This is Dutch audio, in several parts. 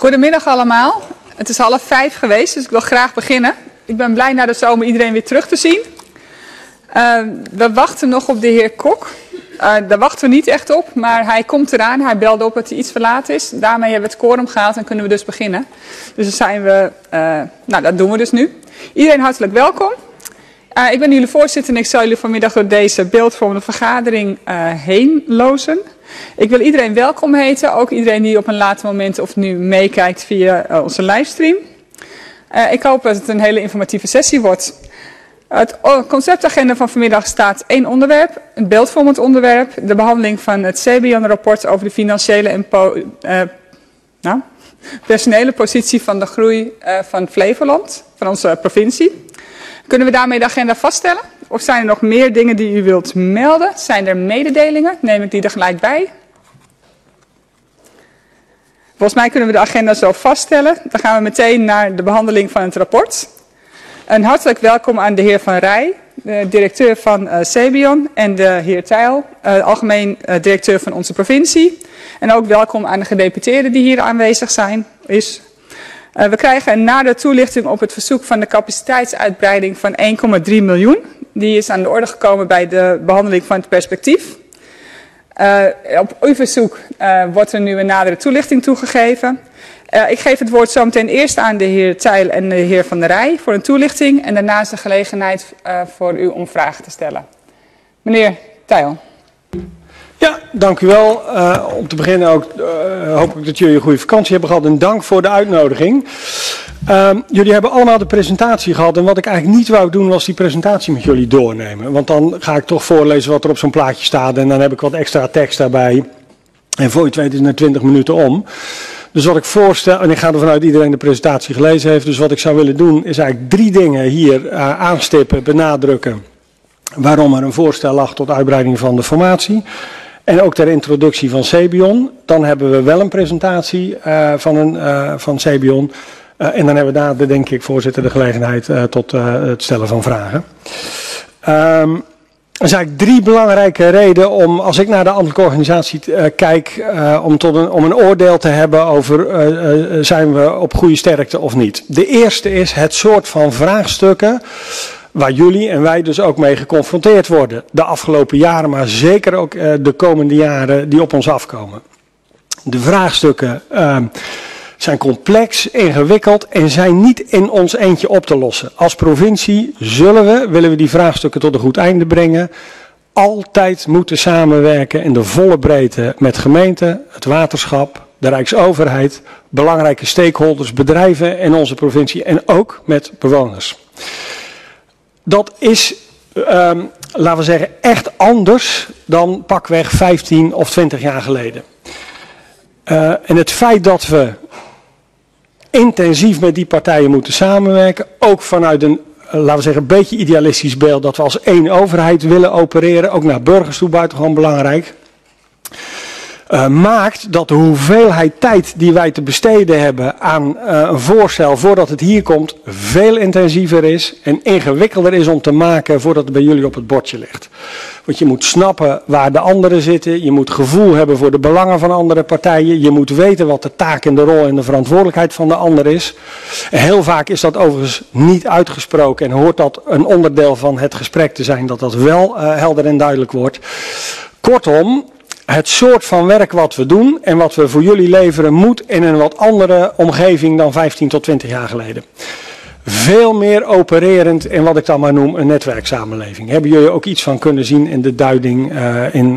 Goedemiddag allemaal. Het is 4:30 geweest, dus ik wil graag beginnen. Ik ben blij na de zomer iedereen weer terug te zien. We wachten nog op de heer Kok. Daar wachten we niet echt op, maar hij komt eraan. Hij belde op dat hij iets verlaat is. Daarmee hebben we het quorum gehaald en kunnen we dus beginnen. Dus dan zijn we, dat doen we dus nu. Iedereen hartelijk welkom. Ik ben jullie voorzitter en ik zal jullie vanmiddag door deze beeldvormende vergadering heen lozen. Ik wil iedereen welkom heten, ook iedereen die op een later moment of nu meekijkt via onze livestream. Ik hoop dat het een hele informatieve sessie wordt. Het conceptagenda van vanmiddag staat 1 onderwerp, een beeldvormend onderwerp, de behandeling van het CBION-rapport over de financiële en personele positie van de groei van Flevoland, van onze provincie. Kunnen we daarmee de agenda vaststellen? Of zijn er nog meer dingen die u wilt melden? Zijn er mededelingen? Neem ik die er gelijk bij? Volgens mij kunnen we de agenda zo vaststellen. Dan gaan we meteen naar de behandeling van het rapport. Een hartelijk welkom aan de heer Van Rij, de directeur van CBION, en de heer Tijl, algemeen directeur van onze provincie. En ook welkom aan de gedeputeerden die hier aanwezig zijn. We krijgen na de toelichting op het verzoek van de capaciteitsuitbreiding van 1,3 miljoen. Die is aan de orde gekomen bij de behandeling van het perspectief. Op uw verzoek wordt er nu een nadere toelichting toegegeven. Ik geef het woord zo meteen eerst aan de heer Tijl en de heer Van der Rij voor een toelichting. En daarnaast de gelegenheid voor u om vragen te stellen. Meneer Tijl. Ja, dank u wel. Om te beginnen ook hoop ik dat jullie een goede vakantie hebben gehad en dank voor de uitnodiging. Jullie hebben allemaal de presentatie gehad en wat ik eigenlijk niet wou doen was die presentatie met jullie doornemen. Want dan ga ik toch voorlezen wat er op zo'n plaatje staat en dan heb ik wat extra tekst daarbij. En voor je het weet is het na 20 minuten om. Dus wat ik voorstel, en ik ga ervan uit dat iedereen de presentatie gelezen heeft, dus wat ik zou willen doen is eigenlijk 3 dingen hier aanstippen, benadrukken. Waarom er een voorstel lag tot uitbreiding van de formatie. En ook ter introductie van CBION. Dan hebben we wel een presentatie van CBION. En dan hebben we daar, denk ik, voorzitter, de gelegenheid tot het stellen van vragen. Er zijn eigenlijk 3 belangrijke redenen om, als ik naar de ambtelijke organisatie kijk, om een oordeel te hebben over zijn we op goede sterkte of niet. De eerste is het soort van vraagstukken waar jullie en wij dus ook mee geconfronteerd worden. De afgelopen jaren, maar zeker ook de komende jaren die op ons afkomen. De vraagstukken zijn complex, ingewikkeld en zijn niet in ons eentje op te lossen. Als provincie willen we die vraagstukken tot een goed einde brengen, altijd moeten samenwerken in de volle breedte met gemeenten, het waterschap, de Rijksoverheid, belangrijke stakeholders, bedrijven in onze provincie en ook met bewoners. Dat is, laten we zeggen, echt anders dan pakweg 15 of 20 jaar geleden. En het feit dat we intensief met die partijen moeten samenwerken, ook vanuit een, laten we zeggen, een beetje idealistisch beeld dat we als één overheid willen opereren, ook naar burgers toe buitengewoon belangrijk, maakt dat de hoeveelheid tijd die wij te besteden hebben aan een voorstel voordat het hier komt veel intensiever is en ingewikkelder is om te maken voordat het bij jullie op het bordje ligt. Want je moet snappen waar de anderen zitten, je moet gevoel hebben voor de belangen van andere partijen, je moet weten wat de taak en de rol en de verantwoordelijkheid van de ander is. En heel vaak is dat overigens niet uitgesproken en hoort dat een onderdeel van het gesprek te zijn, dat dat wel helder en duidelijk wordt. Kortom, het soort van werk wat we doen en wat we voor jullie leveren moet in een wat andere omgeving dan 15 tot 20 jaar geleden. Veel meer opererend in wat ik dan maar noem een netwerksamenleving. Hebben jullie ook iets van kunnen zien in de duiding in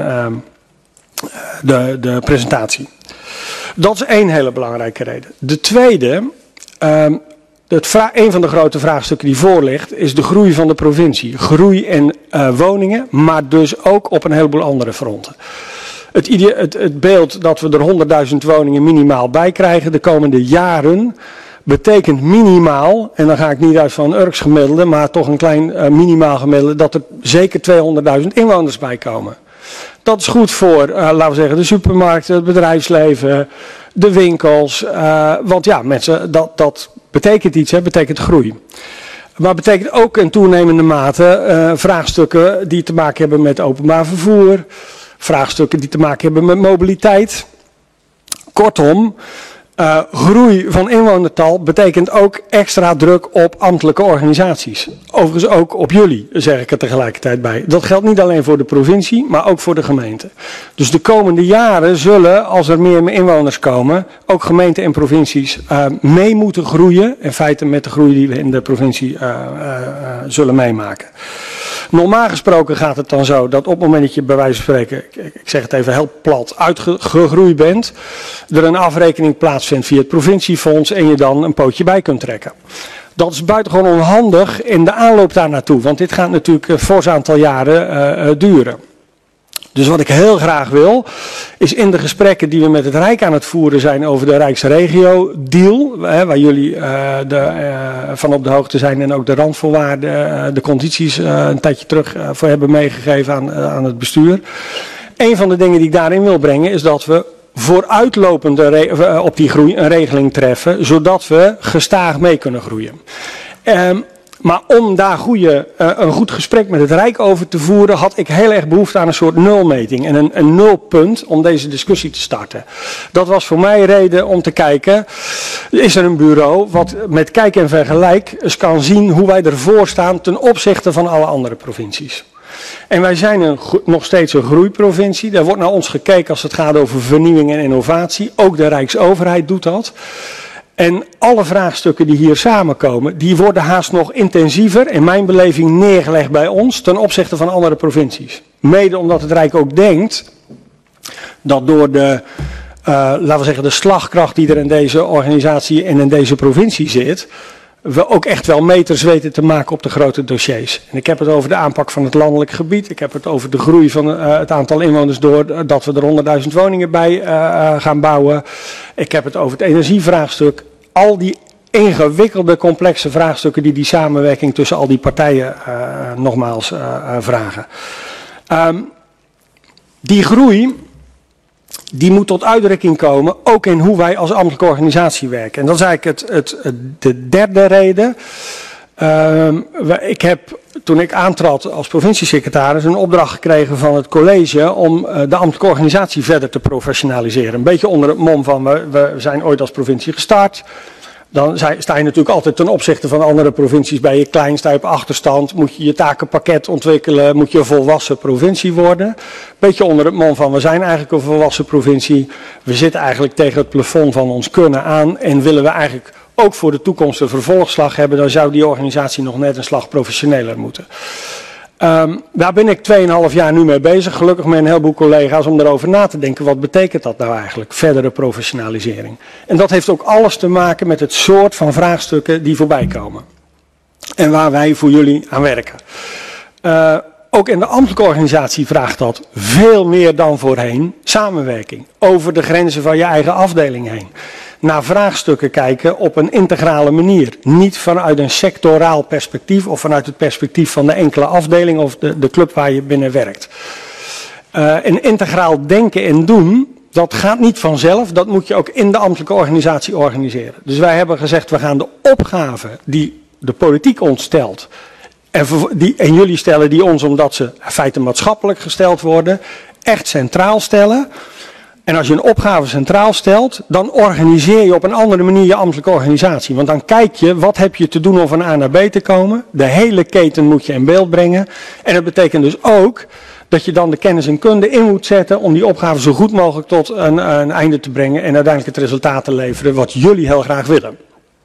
de presentatie. Dat is 1 hele belangrijke reden. De tweede, een van de grote vraagstukken die voor ligt is de groei van de provincie. Groei in woningen, maar dus ook op een heleboel andere fronten. Het beeld dat we er 100.000 woningen minimaal bij krijgen de komende jaren betekent minimaal, en dan ga ik niet uit van een Urks gemiddelde, maar toch een klein minimaal gemiddelde, dat er zeker 200.000 inwoners bij komen. Dat is goed voor, laten we zeggen, de supermarkten, het bedrijfsleven, de winkels. Want ja, mensen, dat betekent iets, betekent groei. Maar betekent ook in toenemende mate vraagstukken die te maken hebben met openbaar vervoer, vraagstukken die te maken hebben met mobiliteit. Kortom, Groei van inwonertal betekent ook extra druk op ambtelijke organisaties. Overigens ook op jullie, zeg ik er tegelijkertijd bij. Dat geldt niet alleen voor de provincie, maar ook voor de gemeente. Dus de komende jaren zullen, als er meer inwoners komen, ook gemeenten en provincies mee moeten groeien. In feite met de groei die we in de provincie zullen meemaken. Normaal gesproken gaat het dan zo dat op het moment dat je bij wijze van spreken, ik zeg het even heel plat, uitgegroeid bent, er een afrekening plaatsvindt via het provinciefonds en je dan een pootje bij kunt trekken. Dat is buitengewoon onhandig in de aanloop daar naartoe, want dit gaat natuurlijk een fors aantal jaren duren. Dus wat ik heel graag wil, is in de gesprekken die we met het Rijk aan het voeren zijn over de Rijksregio-deal, waar jullie van op de hoogte zijn en ook de randvoorwaarden, de condities een tijdje terug voor hebben meegegeven aan het bestuur. Een van de dingen die ik daarin wil brengen is dat we vooruitlopend op die groei een regeling treffen, zodat we gestaag mee kunnen groeien. Maar om daar een goed gesprek met het Rijk over te voeren, had ik heel erg behoefte aan een soort nulmeting en een nulpunt om deze discussie te starten. Dat was voor mij reden om te kijken, is er een bureau wat met kijk en vergelijk eens kan zien hoe wij ervoor staan ten opzichte van alle andere provincies. En wij zijn nog steeds een groeiprovincie. Daar wordt naar ons gekeken als het gaat over vernieuwing en innovatie. Ook de Rijksoverheid doet dat. En alle vraagstukken die hier samenkomen, die worden haast nog intensiever, in mijn beleving, neergelegd bij ons ten opzichte van andere provincies. Mede omdat het Rijk ook denkt dat door de, laten we zeggen, de slagkracht die er in deze organisatie en in deze provincie zit, we ook echt wel meters weten te maken op de grote dossiers. En ik heb het over de aanpak van het landelijk gebied. Ik heb het over de groei van het aantal inwoners doordat we er 100.000 woningen bij gaan bouwen. Ik heb het over het energievraagstuk. Al die ingewikkelde, complexe vraagstukken die samenwerking tussen al die partijen nogmaals vragen. Die groei, die moet tot uitdrukking komen, ook in hoe wij als ambtelijke organisatie werken. En dat is eigenlijk de derde reden. Ik heb, toen ik aantrad als provinciesecretaris, een opdracht gekregen van het college om de ambtelijke organisatie verder te professionaliseren. Een beetje onder het mom van, we zijn ooit als provincie gestart. Dan sta je natuurlijk altijd ten opzichte van andere provincies bij je klein, sta je op achterstand, moet je je takenpakket ontwikkelen, moet je een volwassen provincie worden. Beetje onder het mom van, we zijn eigenlijk een volwassen provincie, we zitten eigenlijk tegen het plafond van ons kunnen aan en willen we eigenlijk ook voor de toekomst een vervolgslag hebben, dan zou die organisatie nog net een slag professioneler moeten. Daar ben ik 2,5 jaar nu mee bezig, gelukkig met een heleboel collega's om erover na te denken, wat betekent dat nou eigenlijk, verdere professionalisering. En dat heeft ook alles te maken met het soort van vraagstukken die voorbij komen. En waar wij voor jullie aan werken. Ook in de ambtelijke organisatie vraagt dat veel meer dan voorheen samenwerking. Over de grenzen van je eigen afdeling heen. Naar vraagstukken kijken op een integrale manier. Niet vanuit een sectoraal perspectief of vanuit het perspectief van de enkele afdeling of de club waar je binnen werkt. Een integraal denken en doen, dat gaat niet vanzelf. Dat moet je ook in de ambtelijke organisatie organiseren. Dus wij hebben gezegd, we gaan de opgave die de politiek ons stelt, en jullie stellen die ons omdat ze in feite maatschappelijk gesteld worden, echt centraal stellen. En als je een opgave centraal stelt, dan organiseer je op een andere manier je ambtelijke organisatie. Want dan kijk je, wat heb je te doen om van A naar B te komen. De hele keten moet je in beeld brengen. En dat betekent dus ook dat je dan de kennis en kunde in moet zetten om die opgave zo goed mogelijk tot een einde te brengen. En uiteindelijk het resultaat te leveren wat jullie heel graag willen.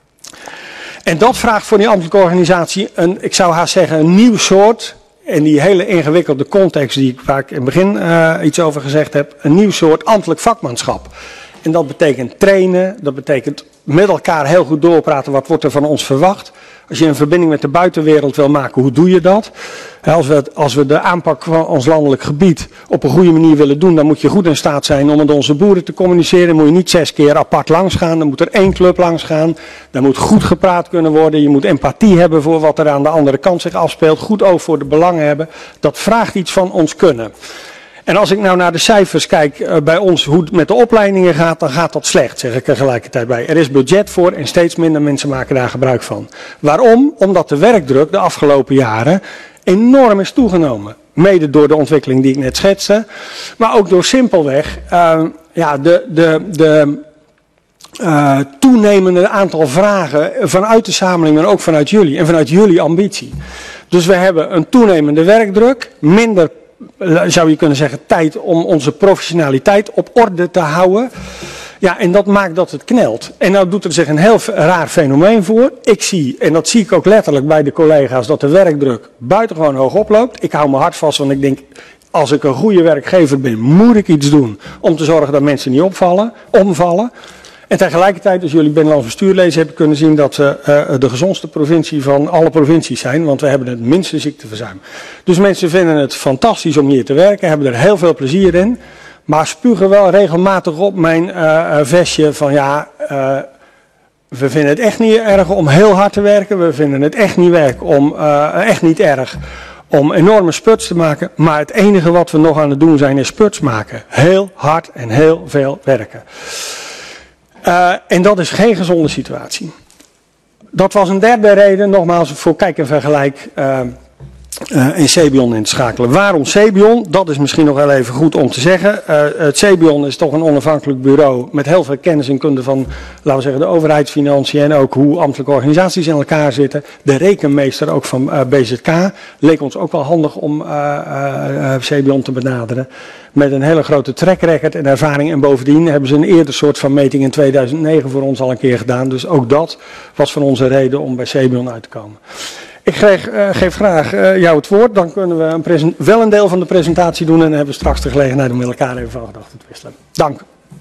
En dat vraagt voor die ambtelijke organisatie ik zou haast zeggen, een nieuw soort. En die hele ingewikkelde context waar ik in het begin iets over gezegd heb, een nieuw soort ambtelijk vakmanschap. En dat betekent trainen, dat betekent met elkaar heel goed doorpraten, wat wordt er van ons verwacht. Als je een verbinding met de buitenwereld wil maken, hoe doe je dat? Als we de aanpak van ons landelijk gebied op een goede manier willen doen, dan moet je goed in staat zijn om met onze boeren te communiceren. Dan moet je niet 6 keer apart langs gaan, dan moet er 1 club langs gaan. Dan moet goed gepraat kunnen worden, je moet empathie hebben voor wat er aan de andere kant zich afspeelt. Goed oog voor de belangen hebben. Dat vraagt iets van ons kunnen. En als ik nou naar de cijfers kijk bij ons, hoe het met de opleidingen gaat, dan gaat dat slecht, zeg ik er tegelijkertijd bij. Er is budget voor en steeds minder mensen maken daar gebruik van. Waarom? Omdat de werkdruk de afgelopen jaren enorm is toegenomen. Mede door de ontwikkeling die ik net schetste, maar ook door simpelweg toenemende aantal vragen vanuit de samenleving, maar ook vanuit jullie en vanuit jullie ambitie. Dus we hebben een toenemende werkdruk, minder, zou je kunnen zeggen, tijd om onze professionaliteit op orde te houden. Ja, en dat maakt dat het knelt. En nou doet er zich een heel raar fenomeen voor. Ik zie, en dat zie ik ook letterlijk bij de collega's, dat de werkdruk buitengewoon hoog oploopt. Ik hou mijn hart vast, want ik denk, als ik een goede werkgever ben, moet ik iets doen om te zorgen dat mensen niet omvallen. En tegelijkertijd, als jullie binnenlands bestuur lezen, heb ik kunnen zien dat we de gezondste provincie van alle provincies zijn. Want we hebben het minste ziekteverzuim. Dus mensen vinden het fantastisch om hier te werken, hebben er heel veel plezier in. Maar spugen wel regelmatig op mijn vestje van ja, we vinden het echt niet erg om heel hard te werken. We vinden het echt niet erg om enorme sputs te maken. Maar het enige wat we nog aan het doen zijn is sputs maken. Heel hard en heel veel werken. En dat is geen gezonde situatie. Dat was een derde reden, nogmaals voor kijk en vergelijk, en CBION in te schakelen. Waarom CBION? Dat is misschien nog wel even goed om te zeggen. Het CBION is toch een onafhankelijk bureau met heel veel kennis en kunde van, laten we zeggen, de overheidsfinanciën en ook hoe ambtelijke organisaties in elkaar zitten. De rekenmeester ook van BZK leek ons ook wel handig om CBION te benaderen. Met een hele grote track record en ervaring. En bovendien hebben ze een eerder soort van meting in 2009 voor ons al een keer gedaan. Dus ook dat was van onze reden om bij CBION uit te komen. Ik geef graag jou het woord. Dan kunnen we wel een deel van de presentatie doen. En dan hebben we straks de gelegenheid om met elkaar even van gedachten te wisselen. Dank.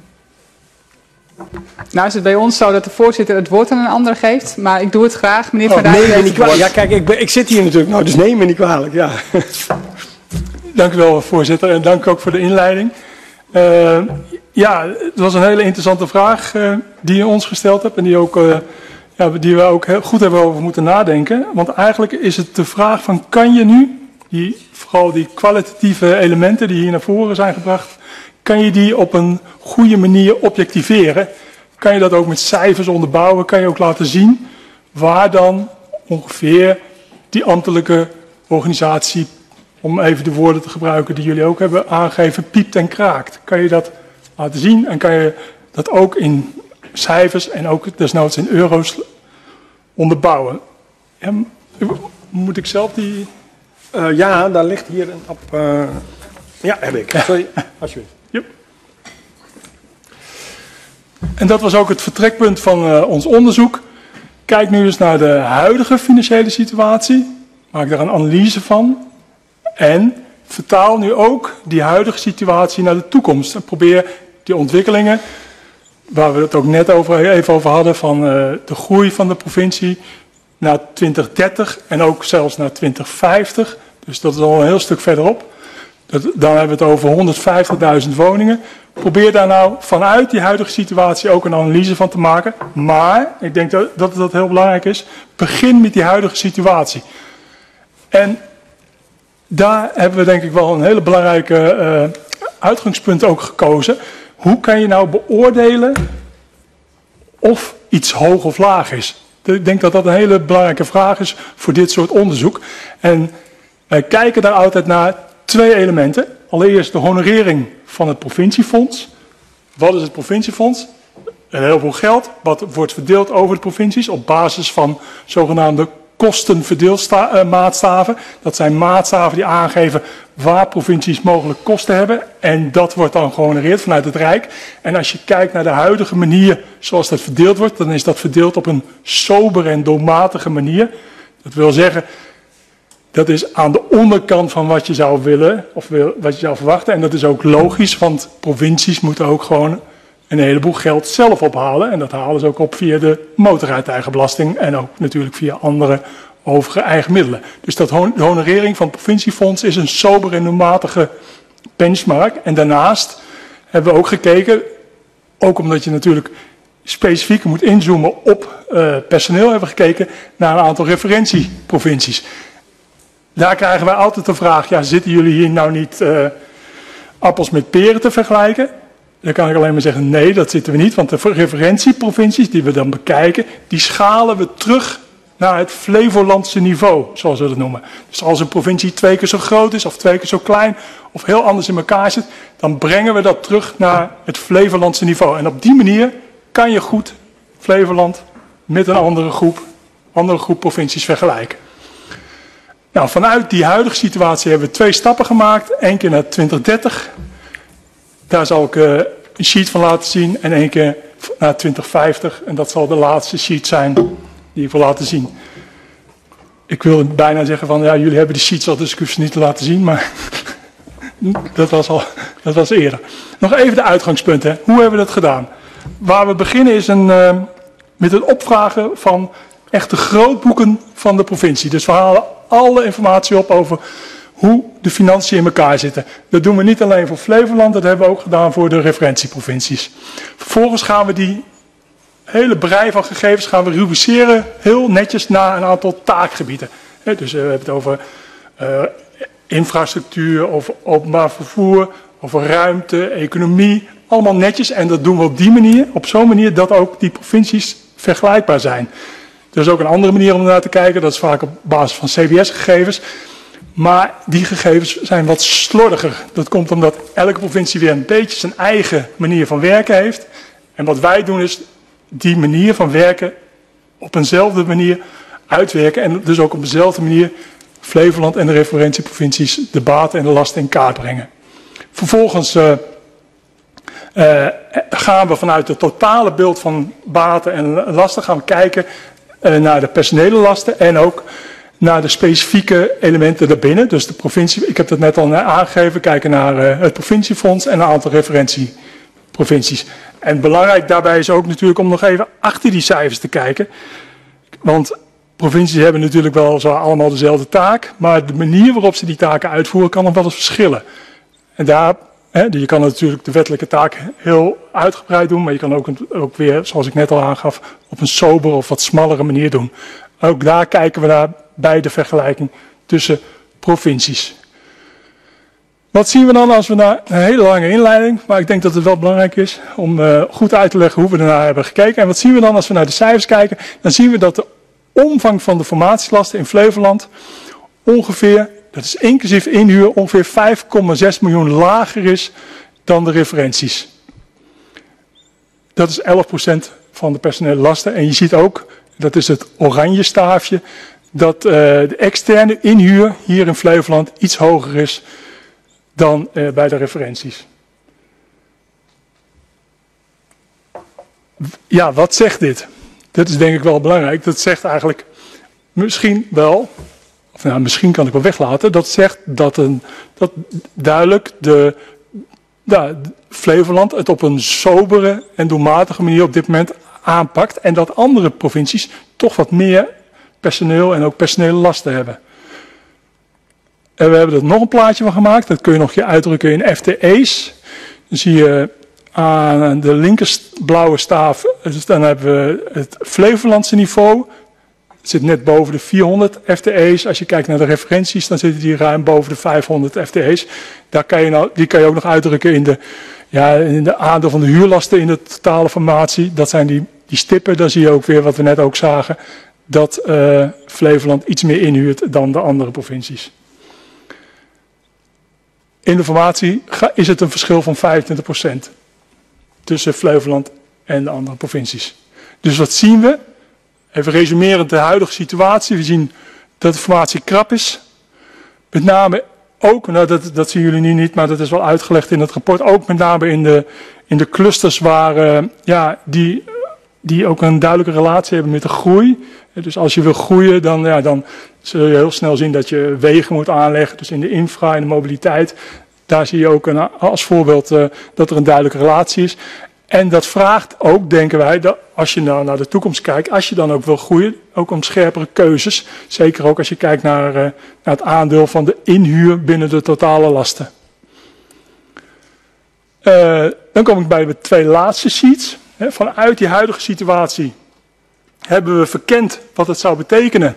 Nou is het bij ons zo dat de voorzitter het woord aan een ander geeft. Maar ik doe het graag. Meneer Van Rijn. Neem me niet kwalijk. Ja, kijk, ik zit hier natuurlijk. Nou, dus neem me niet kwalijk. Ja. Dank u wel, voorzitter. En dank ook voor de inleiding. Ja, het was een hele interessante vraag die je ons gesteld hebt. En die we ook heel goed hebben over moeten nadenken. Want eigenlijk is het de vraag van, kan je nu, vooral die kwalitatieve elementen die hier naar voren zijn gebracht, kan je die op een goede manier objectiveren? Kan je dat ook met cijfers onderbouwen? Kan je ook laten zien waar dan ongeveer die ambtelijke organisatie, om even de woorden te gebruiken die jullie ook hebben aangegeven, piept en kraakt? Kan je dat laten zien en kan je dat ook in cijfers en ook desnoods in euro's onderbouwen? En moet ik zelf die... Ja, daar ligt hier een op... Ja, heb ik. Sorry, alsjeblieft. Yep. En dat was ook het vertrekpunt van ons onderzoek. Kijk nu eens naar de huidige financiële situatie. Maak daar een analyse van. En vertaal nu ook die huidige situatie naar de toekomst. En probeer die ontwikkelingen, waar we het ook net even over hadden, van de groei van de provincie naar 2030 en ook zelfs naar 2050. Dus dat is al een heel stuk verderop. Dan hebben we het over 150.000 woningen. Probeer daar nou vanuit die huidige situatie ook een analyse van te maken. Maar, ik denk dat heel belangrijk is, begin met die huidige situatie. En daar hebben we denk ik wel een hele belangrijke uitgangspunt ook gekozen. Hoe kan je nou beoordelen of iets hoog of laag is? Ik denk dat dat een hele belangrijke vraag is voor dit soort onderzoek. En wij kijken daar altijd naar twee elementen. Allereerst de honorering van het provinciefonds. Wat is het provinciefonds? Een heleboel geld, wat wordt verdeeld over de provincies op basis van zogenaamde kostenverdeelmaatstaven. Dat zijn maatstaven die aangeven waar provincies mogelijk kosten hebben. En dat wordt dan gehonoreerd vanuit het Rijk. En als je kijkt naar de huidige manier zoals dat verdeeld wordt, dan is dat verdeeld op een sobere en doelmatige manier. Dat wil zeggen, dat is aan de onderkant van wat je zou willen of wat je zou verwachten. En dat is ook logisch, want provincies moeten ook gewoon een heleboel geld zelf ophalen. En dat halen ze ook op via de motorrijtuigenbelasting en ook natuurlijk via andere overige eigen middelen. Dus de honorering van het provinciefonds is een sober en doelmatige benchmark. En daarnaast hebben we ook gekeken, ook omdat je natuurlijk specifiek moet inzoomen op personeel, hebben we gekeken naar een aantal referentieprovincies. Daar krijgen wij altijd de vraag, ja, zitten jullie hier nou niet appels met peren te vergelijken? Dan kan ik alleen maar zeggen, nee, dat zitten we niet. Want de referentieprovincies die we dan bekijken, die schalen we terug naar het Flevolandse niveau, zoals we dat noemen. Dus als een provincie 2 keer zo groot is, of 2 keer zo klein, of heel anders in elkaar zit, dan brengen we dat terug naar het Flevolandse niveau. En op die manier kan je goed Flevoland met een andere groep provincies vergelijken. Nou, vanuit die huidige situatie hebben we 2 stappen gemaakt. 1 keer naar 2030. Daar zal ik een sheet van laten zien. En 1 keer naar 2050. En dat zal de laatste sheet zijn die ik wil laten zien. Ik wil bijna zeggen van, ja, jullie hebben die sheets al, dus ik hoef ze niet te laten zien. Maar dat was eerder. Nog even de uitgangspunten. Hoe hebben we dat gedaan? Waar we beginnen is met het opvragen van echte grootboeken van de provincie. Dus we halen alle informatie op over hoe de financiën in elkaar zitten. Dat doen we niet alleen voor Flevoland, dat hebben we ook gedaan voor de referentieprovincies. Vervolgens gaan we die hele brei van gegevens rubriceren heel netjes naar een aantal taakgebieden. Dus we hebben het over infrastructuur, over openbaar vervoer, over ruimte, economie. Allemaal netjes en dat doen we op die manier, op zo'n manier dat ook die provincies vergelijkbaar zijn. Er is ook een andere manier om ernaar te kijken, dat is vaak op basis van CBS-gegevens. Maar die gegevens zijn wat slordiger. Dat komt omdat elke provincie weer een beetje zijn eigen manier van werken heeft. En wat wij doen is die manier van werken op eenzelfde manier uitwerken. En dus ook op dezelfde manier Flevoland en de referentieprovincies de baten en de lasten in kaart brengen. Vervolgens gaan we vanuit het totale beeld van baten en lasten gaan we kijken naar de personele lasten en ook naar de specifieke elementen daarbinnen. Dus de provincie, ik heb dat net al aangegeven, kijken naar het provinciefonds en een aantal referentieprovincies. En belangrijk daarbij is ook natuurlijk om nog even achter die cijfers te kijken. Want provincies hebben natuurlijk wel zo allemaal dezelfde taak, maar de manier waarop ze die taken uitvoeren kan nog wel eens verschillen. En daar, je kan natuurlijk de wettelijke taak heel uitgebreid doen, maar je kan ook weer, zoals ik net al aangaf, op een sober of wat smallere manier doen. Ook daar kijken we naar bij de vergelijking tussen provincies. Wat zien we dan als we naar een hele lange inleiding, maar ik denk dat het wel belangrijk is om goed uit te leggen hoe we ernaar hebben gekeken. En wat zien we dan als we naar de cijfers kijken? Dan zien we dat de omvang van de formatielasten in Flevoland ongeveer, dat is inclusief inhuur, ongeveer 5,6 miljoen lager is dan de referenties. Dat is 11% van de personele lasten. En je ziet ook, dat is het oranje staafje, dat de externe inhuur hier in Flevoland iets hoger is dan bij de referenties. Ja, wat zegt dit? Dat is denk ik wel belangrijk. Dat zegt eigenlijk misschien wel, of nou, misschien kan ik wel weglaten, dat zegt dat duidelijk Flevoland het op een sobere en doelmatige manier op dit moment aanpakt en dat andere provincies toch wat meer personeel en ook personele lasten hebben. En we hebben er nog een plaatje van gemaakt, dat kun je nog uitdrukken in FTE's. Dan zie je aan de linker blauwe staaf, dus dan hebben we het Flevolandse niveau. Het zit net boven de 400 FTE's. Als je kijkt naar de referenties, dan zitten die ruim boven de 500 FTE's. Die kan je ook nog uitdrukken in de aandeel van de huurlasten in de totale formatie. Dat zijn die stippen, daar zie je ook weer wat we net ook zagen. Dat Flevoland iets meer inhuurt dan de andere provincies. In de formatie is het een verschil van 25% tussen Flevoland en de andere provincies. Dus wat zien we? Even resumerend de huidige situatie. We zien dat de formatie krap is. Met name ook, nou dat zien jullie nu niet, maar dat is wel uitgelegd in het rapport. Ook met name in de clusters waar die ook een duidelijke relatie hebben met de groei. Dus als je wil groeien, dan zul je heel snel zien dat je wegen moet aanleggen. Dus in de infra en de mobiliteit, daar zie je ook als voorbeeld dat er een duidelijke relatie is. En dat vraagt ook, denken wij, als je nou naar de toekomst kijkt, als je dan ook wil groeien, ook om scherpere keuzes. Zeker ook als je kijkt naar het aandeel van de inhuur binnen de totale lasten. Dan kom ik bij de 2 laatste sheets. Vanuit die huidige situatie hebben we verkend wat het zou betekenen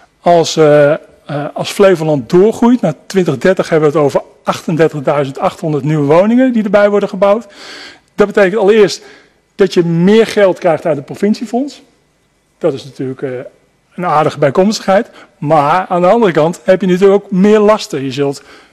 als Flevoland doorgroeit. Na 2030 hebben we het over 38.800 nieuwe woningen die erbij worden gebouwd. Dat betekent allereerst dat je meer geld krijgt uit het provinciefonds. Dat is natuurlijk een aardige bijkomstigheid. Maar aan de andere kant heb je natuurlijk ook meer lasten. Je zult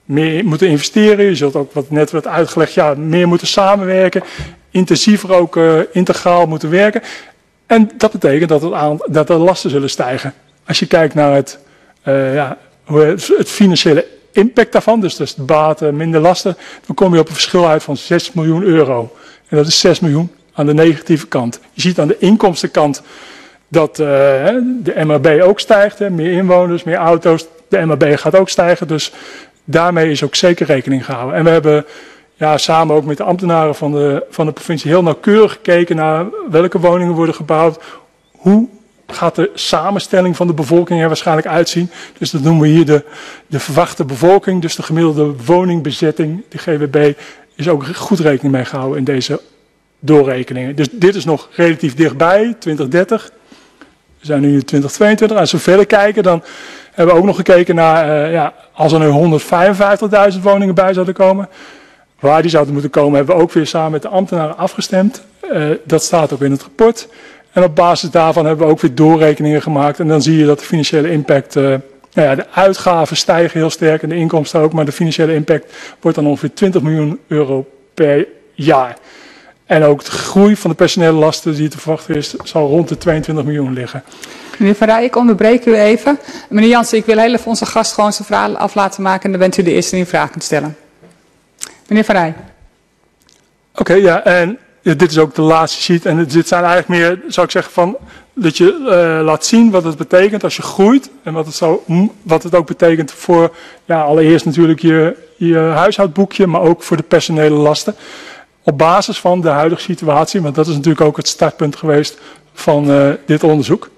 meer moeten investeren. Je zult ook, wat net werd uitgelegd, ja, meer moeten samenwerken. Intensiever ook integraal moeten werken. En dat betekent dat de lasten zullen stijgen. Als je kijkt naar het financiële impact daarvan, dus de baten, minder lasten, dan kom je op een verschil uit van 6 miljoen euro. En dat is 6 miljoen aan de negatieve kant. Je ziet aan de inkomstenkant dat de MRB ook stijgt. Hè, meer inwoners, meer auto's. De MRB gaat ook stijgen, dus daarmee is ook zeker rekening gehouden. En we hebben samen ook met de ambtenaren van de provincie heel nauwkeurig gekeken naar welke woningen worden gebouwd. Hoe gaat de samenstelling van de bevolking er waarschijnlijk uitzien. Dus dat noemen we hier de verwachte bevolking. Dus de gemiddelde woningbezetting, de GWB, is ook goed rekening mee gehouden in deze doorrekeningen. Dus dit is nog relatief dichtbij, 2030. We zijn nu in 2022. Als we verder kijken, dan hebben we ook nog gekeken naar, als er nu 155.000 woningen bij zouden komen. Waar die zouden moeten komen, hebben we ook weer samen met de ambtenaren afgestemd. Dat staat ook in het rapport. En op basis daarvan hebben we ook weer doorrekeningen gemaakt. En dan zie je dat de financiële impact, de uitgaven stijgen heel sterk en de inkomsten ook. Maar de financiële impact wordt dan ongeveer 20 miljoen euro per jaar. En ook de groei van de personele lasten die te verwachten is, zal rond de 22 miljoen liggen. Meneer Van Rij, ik onderbreek u even. Meneer Jansen, ik wil heel even onze gast gewoon zijn vraag af laten maken. En dan bent u de eerste die een vraag kunt stellen. Meneer Van Rij. Oké, en dit is ook de laatste sheet. En dit zijn eigenlijk meer, zou ik zeggen, dat je laat zien wat het betekent als je groeit. En wat het ook betekent voor, allereerst natuurlijk je huishoudboekje, maar ook voor de personele lasten. Op basis van de huidige situatie, want dat is natuurlijk ook het startpunt geweest van dit onderzoek.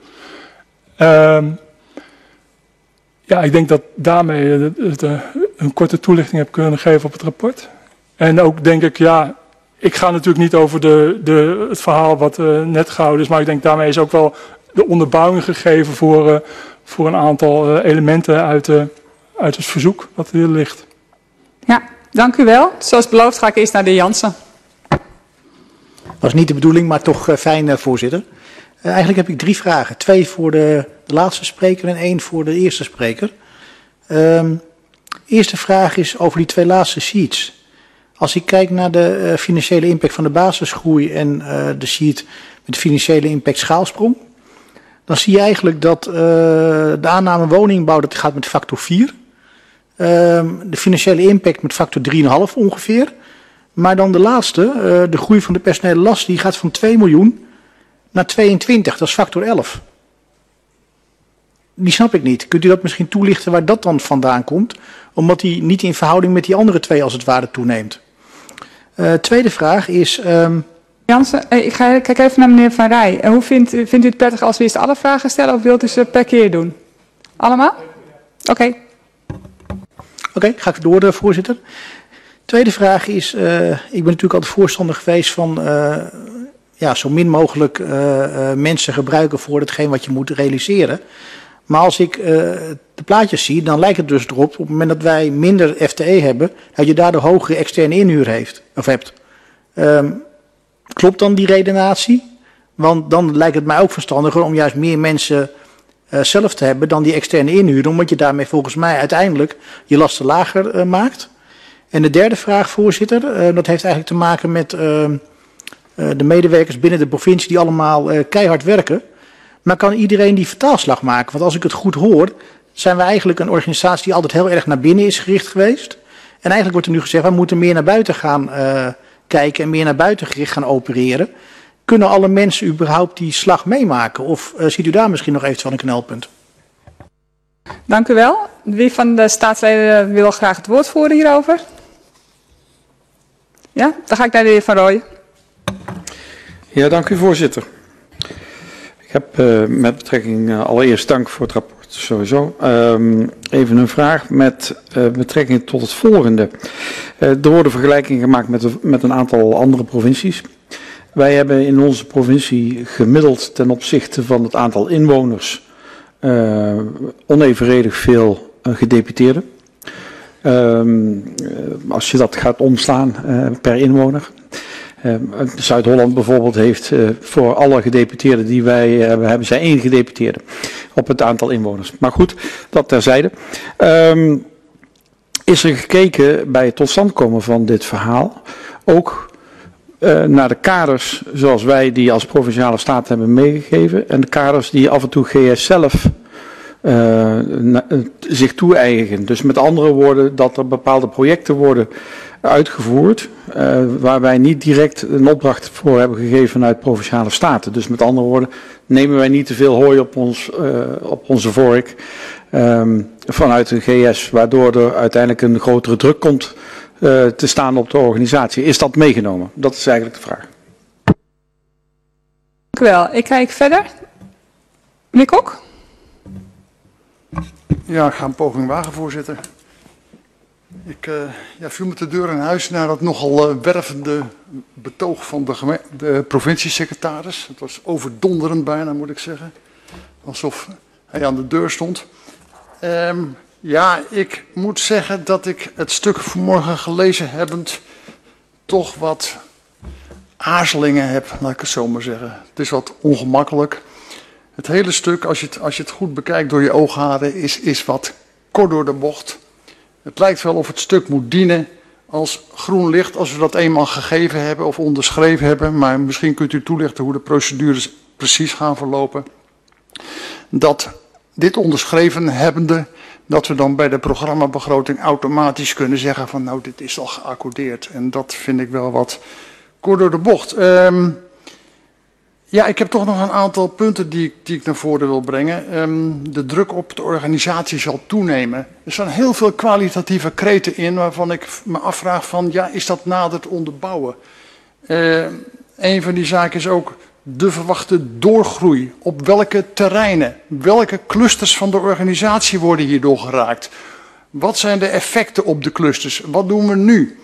Ik denk dat daarmee een korte toelichting heb kunnen geven op het rapport. En ook denk ik, ik ga natuurlijk niet over het verhaal wat net gehouden is, maar ik denk daarmee is ook wel de onderbouwing gegeven voor een aantal elementen uit het verzoek wat hier ligt. Ja, dank u wel. Zoals beloofd ga ik eerst naar de heer Jansen. Dat was niet de bedoeling, maar toch fijn, voorzitter. Eigenlijk heb ik 3 vragen. 2 voor de laatste spreker en 1 voor de eerste spreker. Eerste vraag is over die 2 laatste sheets. Als ik kijk naar de financiële impact van de basisgroei en de sheet met de financiële impact schaalsprong, dan zie je eigenlijk dat de aanname woningbouw, dat gaat met factor 4. De financiële impact met factor 3,5 ongeveer. Maar dan de laatste, de groei van de personele last, die gaat van 2 miljoen naar 22, dat is factor 11. Die snap ik niet. Kunt u dat misschien toelichten waar dat dan vandaan komt? Omdat die niet in verhouding met die andere 2 als het ware toeneemt. Tweede vraag is... Jansen, ik kijk even naar meneer Van Rij. Hoe vindt u het prettig als we eerst alle vragen stellen of wilt u ze per keer doen? Allemaal? Oké. Oké, ga ik door, voorzitter. Tweede vraag is, ik ben natuurlijk altijd voorstander geweest van zo min mogelijk mensen gebruiken voor hetgeen wat je moet realiseren. Maar als ik de plaatjes zie, dan lijkt het dus erop, op het moment dat wij minder FTE hebben, dat je daardoor hogere externe inhuur hebt. Klopt dan die redenatie? Want dan lijkt het mij ook verstandiger om juist meer mensen zelf te hebben dan die externe inhuur, omdat je daarmee volgens mij uiteindelijk je lasten lager maakt. En de derde vraag, voorzitter, dat heeft eigenlijk te maken met de medewerkers binnen de provincie die allemaal keihard werken. Maar kan iedereen die vertaalslag maken? Want als ik het goed hoor, zijn we eigenlijk een organisatie die altijd heel erg naar binnen is gericht geweest. En eigenlijk wordt er nu gezegd, we moeten meer naar buiten gaan kijken en meer naar buiten gericht gaan opereren. Kunnen alle mensen überhaupt die slag meemaken? Of ziet u daar misschien nog eventueel een knelpunt? Dank u wel. Wie van de staatsleden wil graag het woord voeren hierover? Ja, dan ga ik naar de heer Van Rooyen. Ja, dank u voorzitter. Ik heb met betrekking, allereerst dank voor het rapport sowieso. Even een vraag met betrekking tot het volgende. Er worden vergelijkingen gemaakt met een aantal andere provincies. Wij hebben in onze provincie gemiddeld ten opzichte van het aantal inwoners onevenredig veel gedeputeerden. Als je dat gaat omslaan per inwoner. Zuid-Holland bijvoorbeeld heeft voor alle gedeputeerden die wij hebben zij 1 gedeputeerde op het aantal inwoners. Maar goed, dat terzijde. is er gekeken bij het tot stand komen van dit verhaal ook naar de kaders zoals wij die als Provinciale Staten hebben meegegeven en de kaders die af en toe GS zelf zich toe-eigenen. Dus met andere woorden dat er bepaalde projecten worden uitgevoerd waar wij niet direct een opdracht voor hebben gegeven vanuit Provinciale Staten. Dus met andere woorden nemen wij niet te veel hooi op onze vork vanuit de GS, waardoor er uiteindelijk een grotere druk komt te staan op de organisatie. Is dat meegenomen? Dat is eigenlijk de vraag. Dank u wel. Ik kijk verder. Meneer Kok? Ja, ik ga een poging wagen, voorzitter. Ik viel met de deur in huis na dat nogal wervende betoog van de provinciesecretaris. Het was overdonderend bijna, moet ik zeggen. Alsof hij aan de deur stond. Ja, ik moet zeggen dat ik het stuk vanmorgen gelezen hebbend toch wat aarzelingen heb, laat ik het zo maar zeggen. Het is wat ongemakkelijk. Het hele stuk, als je het goed bekijkt door je oogharen, is wat kort door de bocht. Het lijkt wel of het stuk moet dienen als groen licht als we dat eenmaal gegeven hebben of onderschreven hebben. Maar misschien kunt u toelichten hoe de procedures precies gaan verlopen. Dat dit onderschreven hebbende, dat we dan bij de programmabegroting automatisch kunnen zeggen van nou dit is al geaccordeerd. En dat vind ik wel wat kort door de bocht. Ja, ik heb toch nog een aantal punten die ik naar voren wil brengen. De druk op de organisatie zal toenemen. Er staan heel veel kwalitatieve kreten in waarvan ik me afvraag van ja, is dat nader te onderbouwen? Een van die zaken is ook de verwachte doorgroei. Op welke terreinen, welke clusters van de organisatie worden hierdoor geraakt? Wat zijn de effecten op de clusters? Wat doen we nu?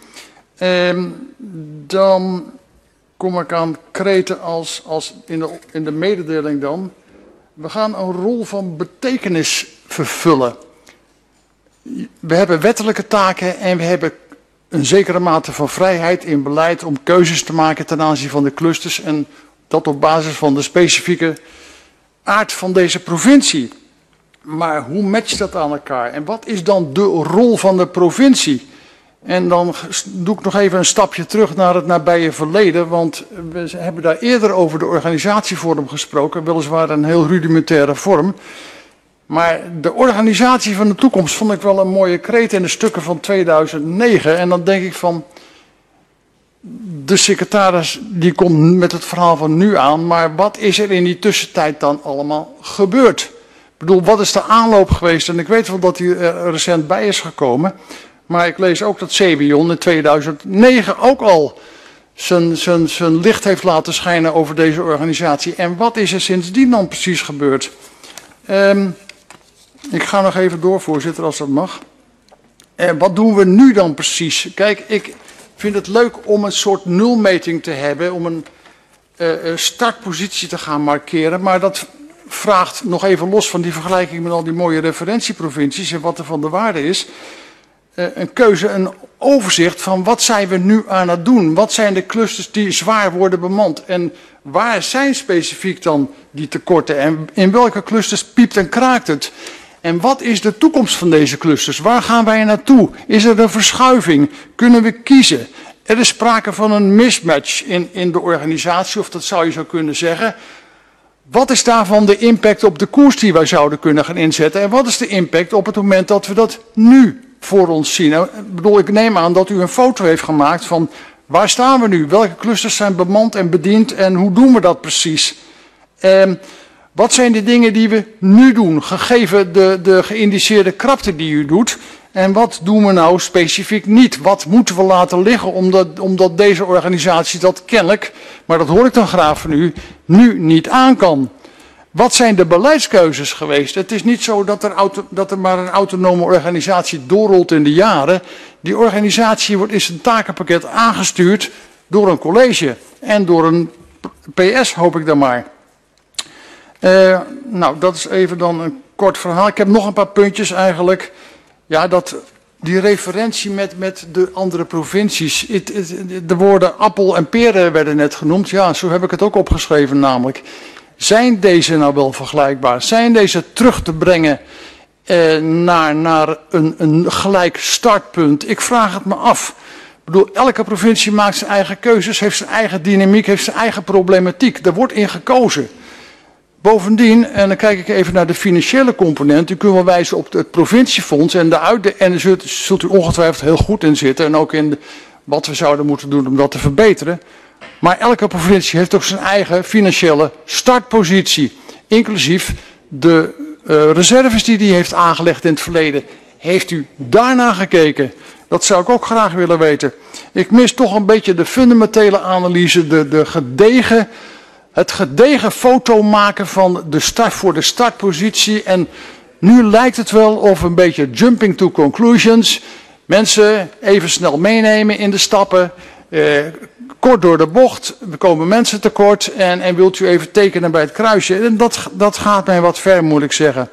Dan kom ik aan kreten als in de mededeling dan. We gaan een rol van betekenis vervullen. We hebben wettelijke taken en we hebben een zekere mate van vrijheid in beleid om keuzes te maken ten aanzien van de clusters. En dat op basis van de specifieke aard van deze provincie. Maar hoe matcht dat aan elkaar? En wat is dan de rol van de provincie? En dan doe ik nog even een stapje terug naar het nabije verleden, want we hebben daar eerder over de organisatievorm gesproken, weliswaar een heel rudimentaire vorm. Maar de organisatie van de toekomst vond ik wel een mooie kreet in de stukken van 2009. En dan denk ik van, de secretaris die komt met het verhaal van nu aan, maar wat is er in die tussentijd dan allemaal gebeurd? Ik bedoel, wat is de aanloop geweest? En ik weet wel dat hij er recent bij is gekomen. Maar ik lees ook dat CBION in 2009 ook al zijn licht heeft laten schijnen over deze organisatie. En wat is er sindsdien dan precies gebeurd? Ik ga nog even door, voorzitter, als dat mag. Wat doen we nu dan precies? Kijk, ik vind het leuk om een soort nulmeting te hebben, om een startpositie te gaan markeren. Maar dat vraagt nog even los van die vergelijking met al die mooie referentieprovincies en wat er van de waarde is. Een keuze, een overzicht van wat zijn we nu aan het doen? Wat zijn de clusters die zwaar worden bemand? En waar zijn specifiek dan die tekorten? En in welke clusters piept en kraakt het? En wat is de toekomst van deze clusters? Waar gaan wij naartoe? Is er een verschuiving? Kunnen we kiezen? Er is sprake van een mismatch in de organisatie, of dat zou je zo kunnen zeggen. Wat is daarvan de impact op de koers die wij zouden kunnen gaan inzetten? En wat is de impact op het moment dat we dat nu voor ons zien? Ik neem aan dat u een foto heeft gemaakt van waar staan we nu? Welke clusters zijn bemand en bediend en hoe doen we dat precies? Wat zijn de dingen die we nu doen, gegeven de geïndiceerde krapte die u doet? En wat doen we nou specifiek niet? Wat moeten we laten liggen omdat deze organisatie dat kennelijk, maar dat hoor ik dan graag van u, nu niet aan kan? Wat zijn de beleidskeuzes geweest? Het is niet zo dat er maar een autonome organisatie doorrolt in de jaren. Die organisatie wordt in zijn takenpakket aangestuurd door een college en door een PS, hoop ik dan maar. Nou, dat is even dan een kort verhaal. Ik heb nog een paar puntjes eigenlijk. Ja, die referentie met de andere provincies. De woorden appel en peren werden net genoemd. Ja, zo heb ik het ook opgeschreven namelijk. Zijn deze nou wel vergelijkbaar? Zijn deze terug te brengen naar een gelijk startpunt. Ik vraag het me af. Ik bedoel, elke provincie maakt zijn eigen keuzes, heeft zijn eigen dynamiek, heeft zijn eigen problematiek. Daar wordt in gekozen. Bovendien, en dan kijk ik even naar de financiële component, u kunt wel wijzen op het provinciefonds en daar zult u ongetwijfeld heel goed in zitten en ook in wat we zouden moeten doen om dat te verbeteren. Maar elke provincie heeft ook zijn eigen financiële startpositie, inclusief de reserves die hij heeft aangelegd in het verleden. Heeft u daarna gekeken? Dat zou ik ook graag willen weten. Ik mis toch een beetje de fundamentele analyse, het gedegen foto maken van voor de startpositie. En nu lijkt het wel of een beetje jumping to conclusions. Mensen even snel meenemen in de stappen. Kort door de bocht. Er komen mensen tekort. En wilt u even tekenen bij het kruisje. En dat gaat mij wat ver, moet ik zeggen.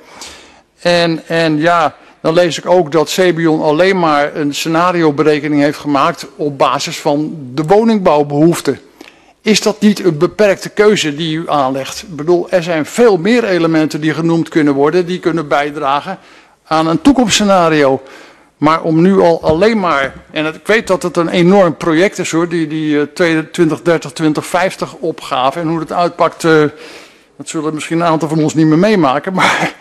En ja, dan lees ik ook dat CBION alleen maar een scenarioberekening heeft gemaakt op basis van de woningbouwbehoeften. Is dat niet een beperkte keuze die u aanlegt? Ik bedoel, er zijn veel meer elementen die genoemd kunnen worden, die kunnen bijdragen aan een toekomstscenario. Maar om nu al alleen maar, en ik weet dat het een enorm project is hoor, die 2030, 2050 opgave. En hoe het uitpakt, dat zullen misschien een aantal van ons niet meer meemaken. Maar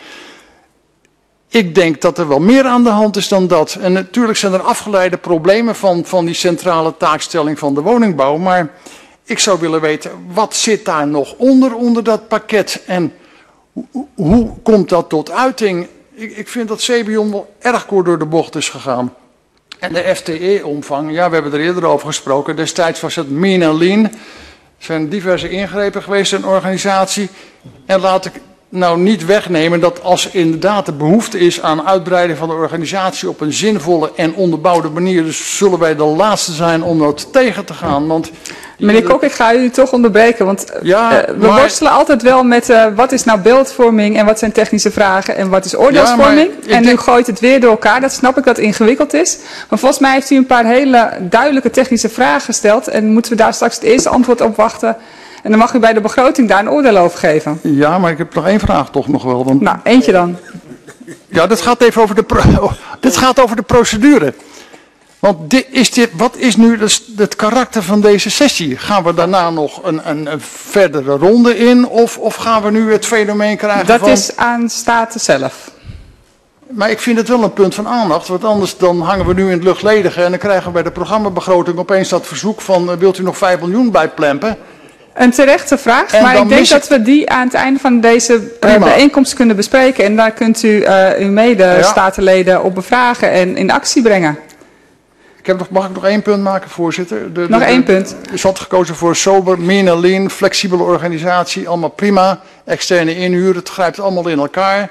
ik denk dat er wel meer aan de hand is dan dat. En natuurlijk zijn er afgeleide problemen van die centrale taakstelling van de woningbouw. Maar ik zou willen weten, wat zit daar nog onder dat pakket? En hoe komt dat tot uiting? Ik vind dat CBION wel erg kort door de bocht is gegaan. En de FTE-omvang, ja, we hebben er eerder over gesproken. Destijds was het mean en lean. Er zijn diverse ingrepen geweest in een organisatie. En laat ik nou niet wegnemen dat als inderdaad de behoefte is aan uitbreiding van de organisatie op een zinvolle en onderbouwde manier, dus zullen wij de laatste zijn om dat tegen te gaan. Want meneer Kok, ik ga u toch onderbreken, want we worstelen altijd wel met wat is nou beeldvorming en wat zijn technische vragen en wat is oordeelsvorming. Ja, en nu gooit het weer door elkaar, dat snap ik dat het ingewikkeld is. Maar volgens mij heeft u een paar hele duidelijke technische vragen gesteld en moeten we daar straks het eerste antwoord op wachten. En dan mag u bij de begroting daar een oordeel over geven. Ja, maar ik heb nog één vraag toch nog wel. Want nou, eentje dan. Ja, dat gaat even over dit gaat over de procedure. Want wat is nu het karakter van deze sessie? Gaan we daarna nog een verdere ronde in? Of gaan we nu het fenomeen krijgen dat is aan Staten zelf. Maar ik vind het wel een punt van aandacht. Want anders dan hangen we nu in het luchtledige. En dan krijgen we bij de programmabegroting opeens dat verzoek van wilt u nog 5 miljoen bijplempen? Een terechte vraag, maar ik denk dat we die aan het einde van deze bijeenkomst kunnen bespreken. En daar kunt u uw mede-statenleden op bevragen en in actie brengen. Mag ik nog één punt maken, voorzitter? Nog één punt. U had gekozen voor sober, mean en lean, flexibele organisatie, allemaal prima. Externe inhuur, het grijpt allemaal in elkaar.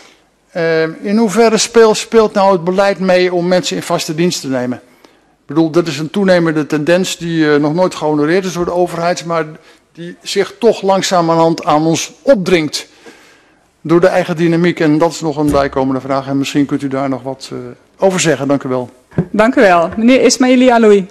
In hoeverre speelt nou het beleid mee om mensen in vaste dienst te nemen? Ik bedoel, dat is een toenemende tendens die nog nooit gehonoreerd is door de overheid, maar die zich toch langzamerhand aan ons opdringt door de eigen dynamiek. En dat is nog een bijkomende vraag en misschien kunt u daar nog wat over zeggen. Dank u wel. Dank u wel. Meneer Ismaili Aloui.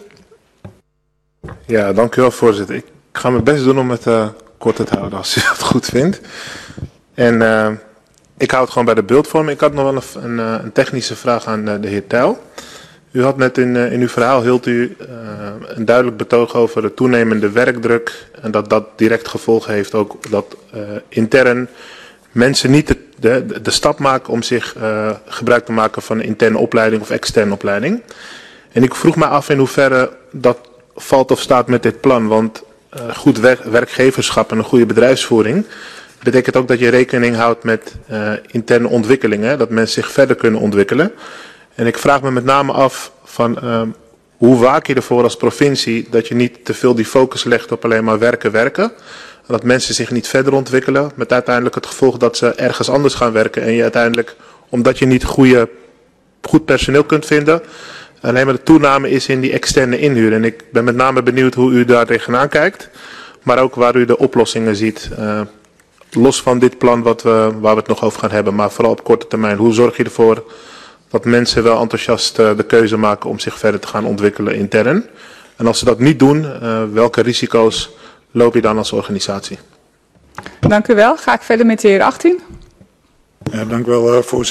Ja, dank u wel, voorzitter. Ik ga mijn best doen om het kort te houden als u dat goed vindt. En ik hou het gewoon bij de beeldvorming. Ik had nog wel een technische vraag aan de heer Tijl. U had net in uw verhaal hield u een duidelijk betoog over de toenemende werkdruk en dat direct gevolgen heeft ook dat intern mensen niet de stap maken om zich gebruik te maken van een interne opleiding of externe opleiding. En ik vroeg me af in hoeverre dat valt of staat met dit plan, want goed werkgeverschap en een goede bedrijfsvoering betekent ook dat je rekening houdt met interne ontwikkelingen, dat mensen zich verder kunnen ontwikkelen. En ik vraag me met name af van hoe waak je ervoor als provincie dat je niet te veel die focus legt op alleen maar werken. Dat mensen zich niet verder ontwikkelen met uiteindelijk het gevolg dat ze ergens anders gaan werken. En je uiteindelijk, omdat je niet goed personeel kunt vinden, alleen maar de toename is in die externe inhuur. En ik ben met name benieuwd hoe u daar tegenaan kijkt. Maar ook waar u de oplossingen ziet. Los van dit plan waar we het nog over gaan hebben. Maar vooral op korte termijn. Hoe zorg je ervoor dat mensen wel enthousiast de keuze maken om zich verder te gaan ontwikkelen intern. En als ze dat niet doen, welke risico's loop je dan als organisatie? Dank u wel. Ga ik verder met de heer 18. Ja, dank u wel, voorzitter.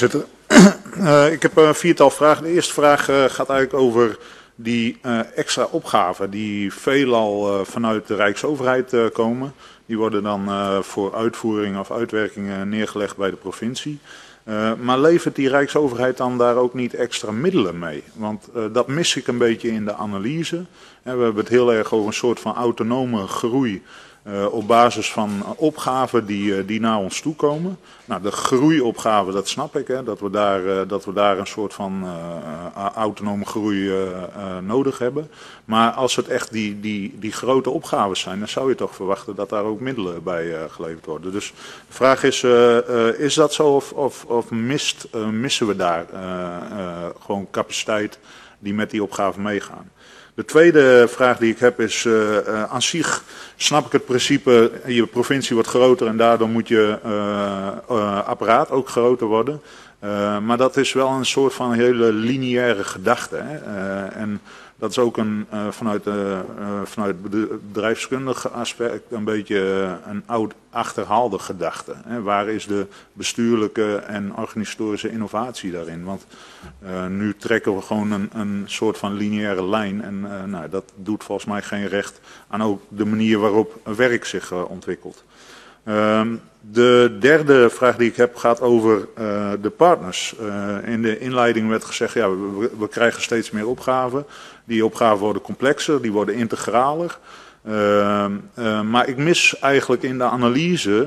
Ik heb een viertal vragen. De eerste vraag gaat eigenlijk over die extra opgaven die veelal vanuit de Rijksoverheid komen. Die worden dan voor uitvoering of uitwerking neergelegd bij de provincie. Maar levert die Rijksoverheid dan daar ook niet extra middelen mee? Want dat mis ik een beetje in de analyse. We hebben het heel erg over een soort van autonome groei op basis van opgaven die naar ons toe komen. Nou, de groeiopgave, dat snap ik, hè, dat we daar een soort van autonome groei nodig hebben. Maar als het echt die grote opgaven zijn, dan zou je toch verwachten dat daar ook middelen bij geleverd worden. Dus de vraag is dat zo of missen we daar gewoon capaciteit die met die opgave meegaan? De tweede vraag die ik heb is, aan zich snap ik het principe, je provincie wordt groter en daardoor moet je apparaat ook groter worden. Maar dat is wel een soort van hele lineaire gedachte. Hè? En dat is ook vanuit bedrijfskundig aspect een beetje een oud achterhaalde gedachte. Hè? Waar is de bestuurlijke en organisatorische innovatie daarin? Want nu trekken we gewoon een soort van lineaire lijn. En nou, dat doet volgens mij geen recht aan ook de manier waarop werk zich ontwikkelt. De derde vraag die ik heb gaat over de partners. In de inleiding werd gezegd, ja, we krijgen steeds meer opgaven. Die opgaven worden complexer, die worden integraler. Maar ik mis eigenlijk in de analyse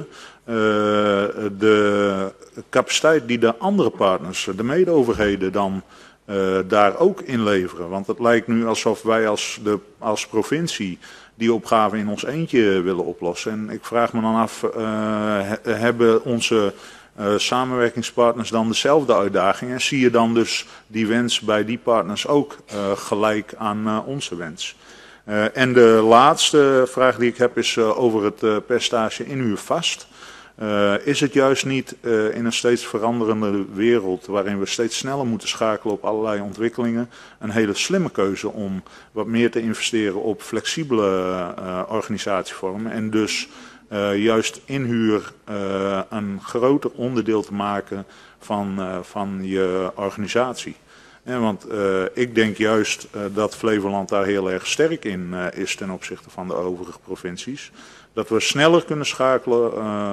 de capaciteit die de andere partners, de medeoverheden dan daar ook inleveren. Want het lijkt nu alsof wij als provincie die opgave in ons eentje willen oplossen. En ik vraag me dan af, hebben onze samenwerkingspartners dan dezelfde uitdaging? En zie je dan dus die wens bij die partners ook gelijk aan onze wens? En de laatste vraag die ik heb is over het percentage inhuur vast. Is het juist niet in een steeds veranderende wereld waarin we steeds sneller moeten schakelen op allerlei ontwikkelingen een hele slimme keuze om wat meer te investeren op flexibele organisatievormen en dus juist inhuur een groter onderdeel te maken van je organisatie? Want ik denk juist dat Flevoland daar heel erg sterk in is ten opzichte van de overige provincies. Dat we sneller kunnen schakelen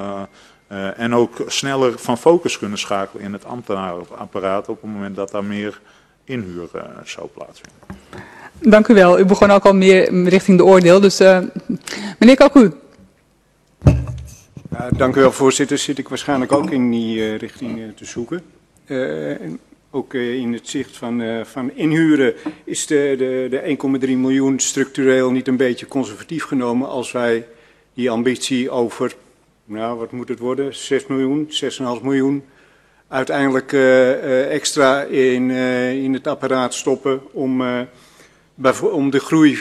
en ook sneller van focus kunnen schakelen in het ambtenarenapparaat op het moment dat daar meer inhuur zou plaatsvinden. Dank u wel. U begon ook al meer richting de oordeel. Dus meneer Cocu. Dank u wel, voorzitter. Zit ik waarschijnlijk ook in die richting te zoeken. Ook in het zicht van inhuren is de 1,3 miljoen structureel niet een beetje conservatief genomen als wij die ambitie over, nou wat moet het worden, 6 miljoen, 6,5 miljoen uiteindelijk extra in het apparaat stoppen om de groei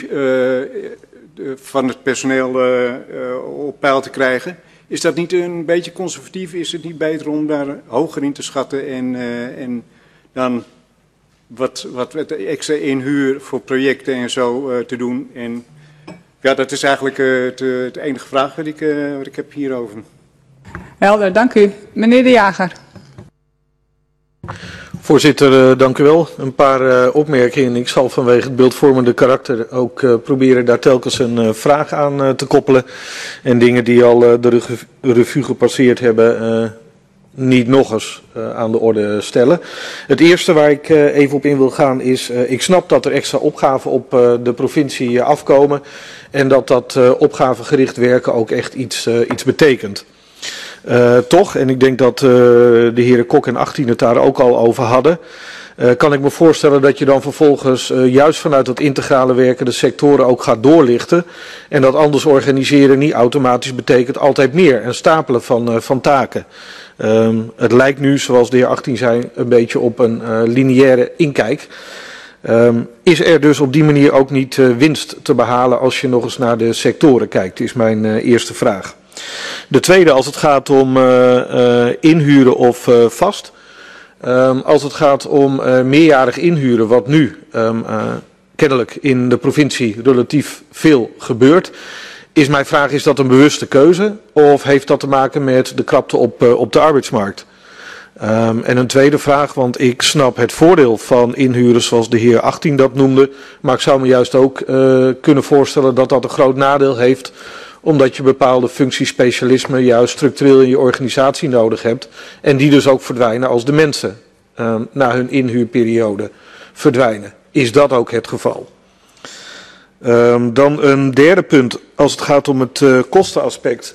van het personeel op peil te krijgen. Is dat niet een beetje conservatief? Is het niet beter om daar hoger in te schatten en dan wat extra inhuur voor projecten en zo te doen? En ja, dat is eigenlijk de enige vraag wat ik heb hierover. Helder, dank u. Meneer De Jager. Voorzitter, dank u wel. Een paar opmerkingen. Ik zal vanwege het beeldvormende karakter ook proberen daar telkens een vraag aan te koppelen. En dingen die al de revue gepasseerd hebben niet nog eens aan de orde stellen. Het eerste waar ik even op in wil gaan is, ik snap dat er extra opgaven op de provincie afkomen en dat opgavegericht werken ook echt iets betekent. Toch, en ik denk dat de heren Kok en 18 het daar ook al over hadden, kan ik me voorstellen dat je dan vervolgens juist vanuit dat integrale werken de sectoren ook gaat doorlichten en dat anders organiseren niet automatisch betekent altijd meer en stapelen van taken. Het lijkt nu, zoals de heer 18 zei, een beetje op een lineaire inkijk. Is er dus op die manier ook niet winst te behalen als je nog eens naar de sectoren kijkt, is mijn eerste vraag. De tweede, als het gaat om inhuren of vast. Als het gaat om meerjarig inhuren, wat nu kennelijk in de provincie relatief veel gebeurt, is mijn vraag, is dat een bewuste keuze of heeft dat te maken met de krapte op de arbeidsmarkt? En een tweede vraag, want ik snap het voordeel van inhuren zoals de heer 18 dat noemde. Maar ik zou me juist ook kunnen voorstellen dat dat een groot nadeel heeft. Omdat je bepaalde functiespecialismen juist structureel in je organisatie nodig hebt. En die dus ook verdwijnen als de mensen na hun inhuurperiode verdwijnen. Is dat ook het geval? Dan een derde punt als het gaat om het kostenaspect.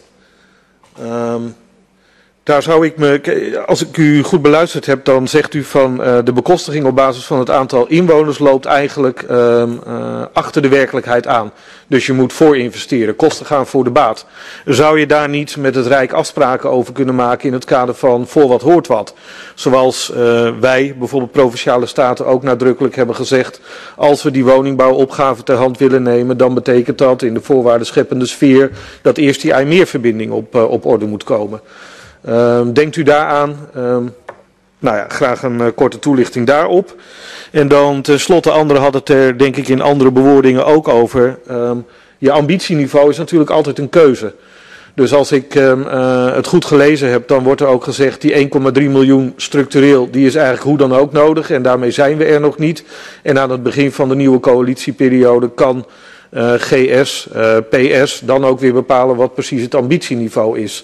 Daar zou ik als ik u goed beluisterd heb, dan zegt u van de bekostiging op basis van het aantal inwoners loopt eigenlijk achter de werkelijkheid aan. Dus je moet voorinvesteren, kosten gaan voor de baat. Zou je daar niet met het Rijk afspraken over kunnen maken in het kader van voor wat hoort wat? Zoals wij, bijvoorbeeld Provinciale Staten, ook nadrukkelijk hebben gezegd, als we die woningbouwopgave ter hand willen nemen, dan betekent dat in de voorwaarden scheppende sfeer dat eerst die IJmeerverbinding op orde moet komen. Denkt u daaraan? Nou ja, graag een korte toelichting daarop. En dan tenslotte, anderen hadden het er denk ik in andere bewoordingen ook over. Je ambitieniveau is natuurlijk altijd een keuze. Dus als ik het goed gelezen heb, dan wordt er ook gezegd die 1,3 miljoen structureel, die is eigenlijk hoe dan ook nodig. En daarmee zijn we er nog niet. En aan het begin van de nieuwe coalitieperiode kan GS, PS dan ook weer bepalen wat precies het ambitieniveau is.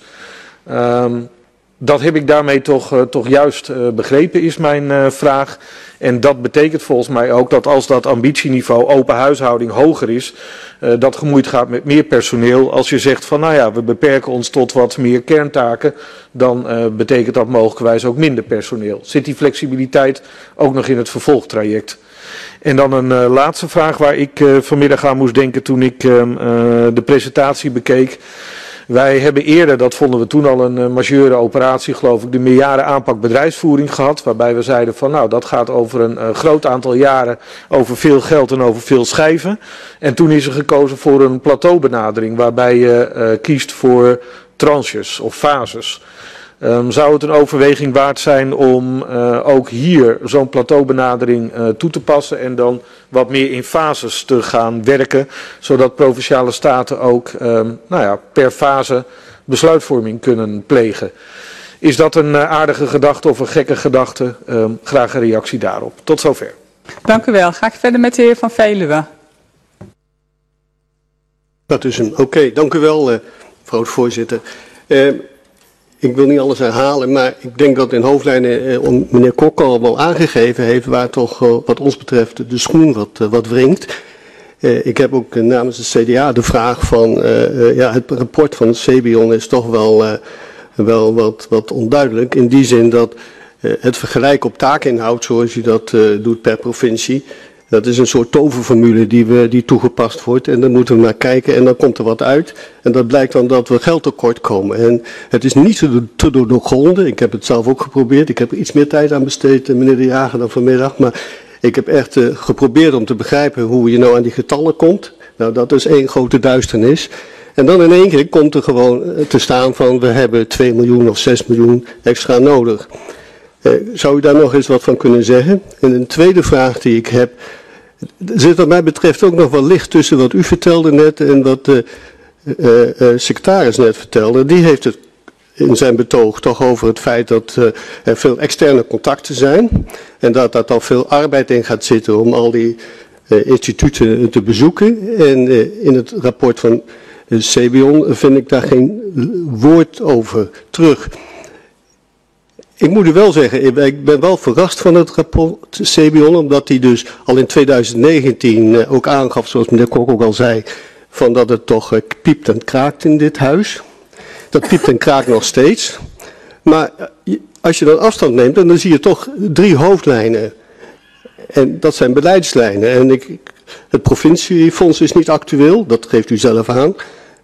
Dat heb ik daarmee toch juist begrepen, is mijn vraag. En dat betekent volgens mij ook dat als dat ambitieniveau open huishouding hoger is, dat gemoeid gaat met meer personeel. Als je zegt van nou ja, we beperken ons tot wat meer kerntaken, dan betekent dat mogelijkwijs ook minder personeel. Zit die flexibiliteit ook nog in het vervolgtraject? En dan een laatste vraag waar ik vanmiddag aan moest denken toen ik de presentatie bekeek. Wij hebben eerder, dat vonden we toen al een majeure operatie, geloof ik, de meerjaren aanpak bedrijfsvoering gehad. Waarbij we zeiden van nou, dat gaat over een groot aantal jaren, over veel geld en over veel schijven. En toen is er gekozen voor een plateaubenadering, waarbij je kiest voor tranches of fases. Zou het een overweging waard zijn om ook hier zo'n plateaubenadering toe te passen en dan wat meer in fases te gaan werken, zodat Provinciale Staten ook per fase besluitvorming kunnen plegen? Is dat een aardige gedachte of een gekke gedachte? Graag een reactie daarop. Tot zover. Dank u wel. Ga ik verder met de heer Van Veluwe. Dat is hem. Oké, dank u wel, mevrouw de voorzitter. Ik wil niet alles herhalen, maar ik denk dat in hoofdlijnen meneer Kok al wel aangegeven heeft waar toch wat ons betreft de schoen wat wringt. Ik heb ook namens de CDA de vraag van het rapport van het CBION is toch wel wat onduidelijk. In die zin dat het vergelijk op taakinhoud zoals u dat doet per provincie, dat is een soort toverformule die toegepast wordt en dan moeten we naar kijken en dan komt er wat uit. En dat blijkt dan dat we geld tekort komen. En het is niet te doorgronden. Ik heb het zelf ook geprobeerd. Ik heb er iets meer tijd aan besteed, meneer De Jager, dan vanmiddag. Maar ik heb echt geprobeerd om te begrijpen hoe je nou aan die getallen komt. Nou, dat is één grote duisternis. En dan in één keer komt er gewoon te staan van we hebben 2 miljoen of 6 miljoen extra nodig. Zou u daar nog eens wat van kunnen zeggen? En een tweede vraag die ik heb. Er zit wat mij betreft ook nog wel licht tussen wat u vertelde net en wat de secretaris net vertelde. Die heeft het in zijn betoog toch over het feit dat er veel externe contacten zijn. En dat al veel arbeid in gaat zitten om al die instituten te bezoeken. En in het rapport van CBION vind ik daar geen woord over terug. Ik moet u wel zeggen, ik ben wel verrast van het rapport CBION, omdat hij dus al in 2019 ook aangaf, zoals meneer Kok ook al zei, van dat het toch piept en kraakt in dit huis. Dat piept en kraakt nog steeds. Maar als je dan afstand neemt, dan zie je toch 3 hoofdlijnen. En dat zijn beleidslijnen. En het provinciefonds is niet actueel, dat geeft u zelf aan.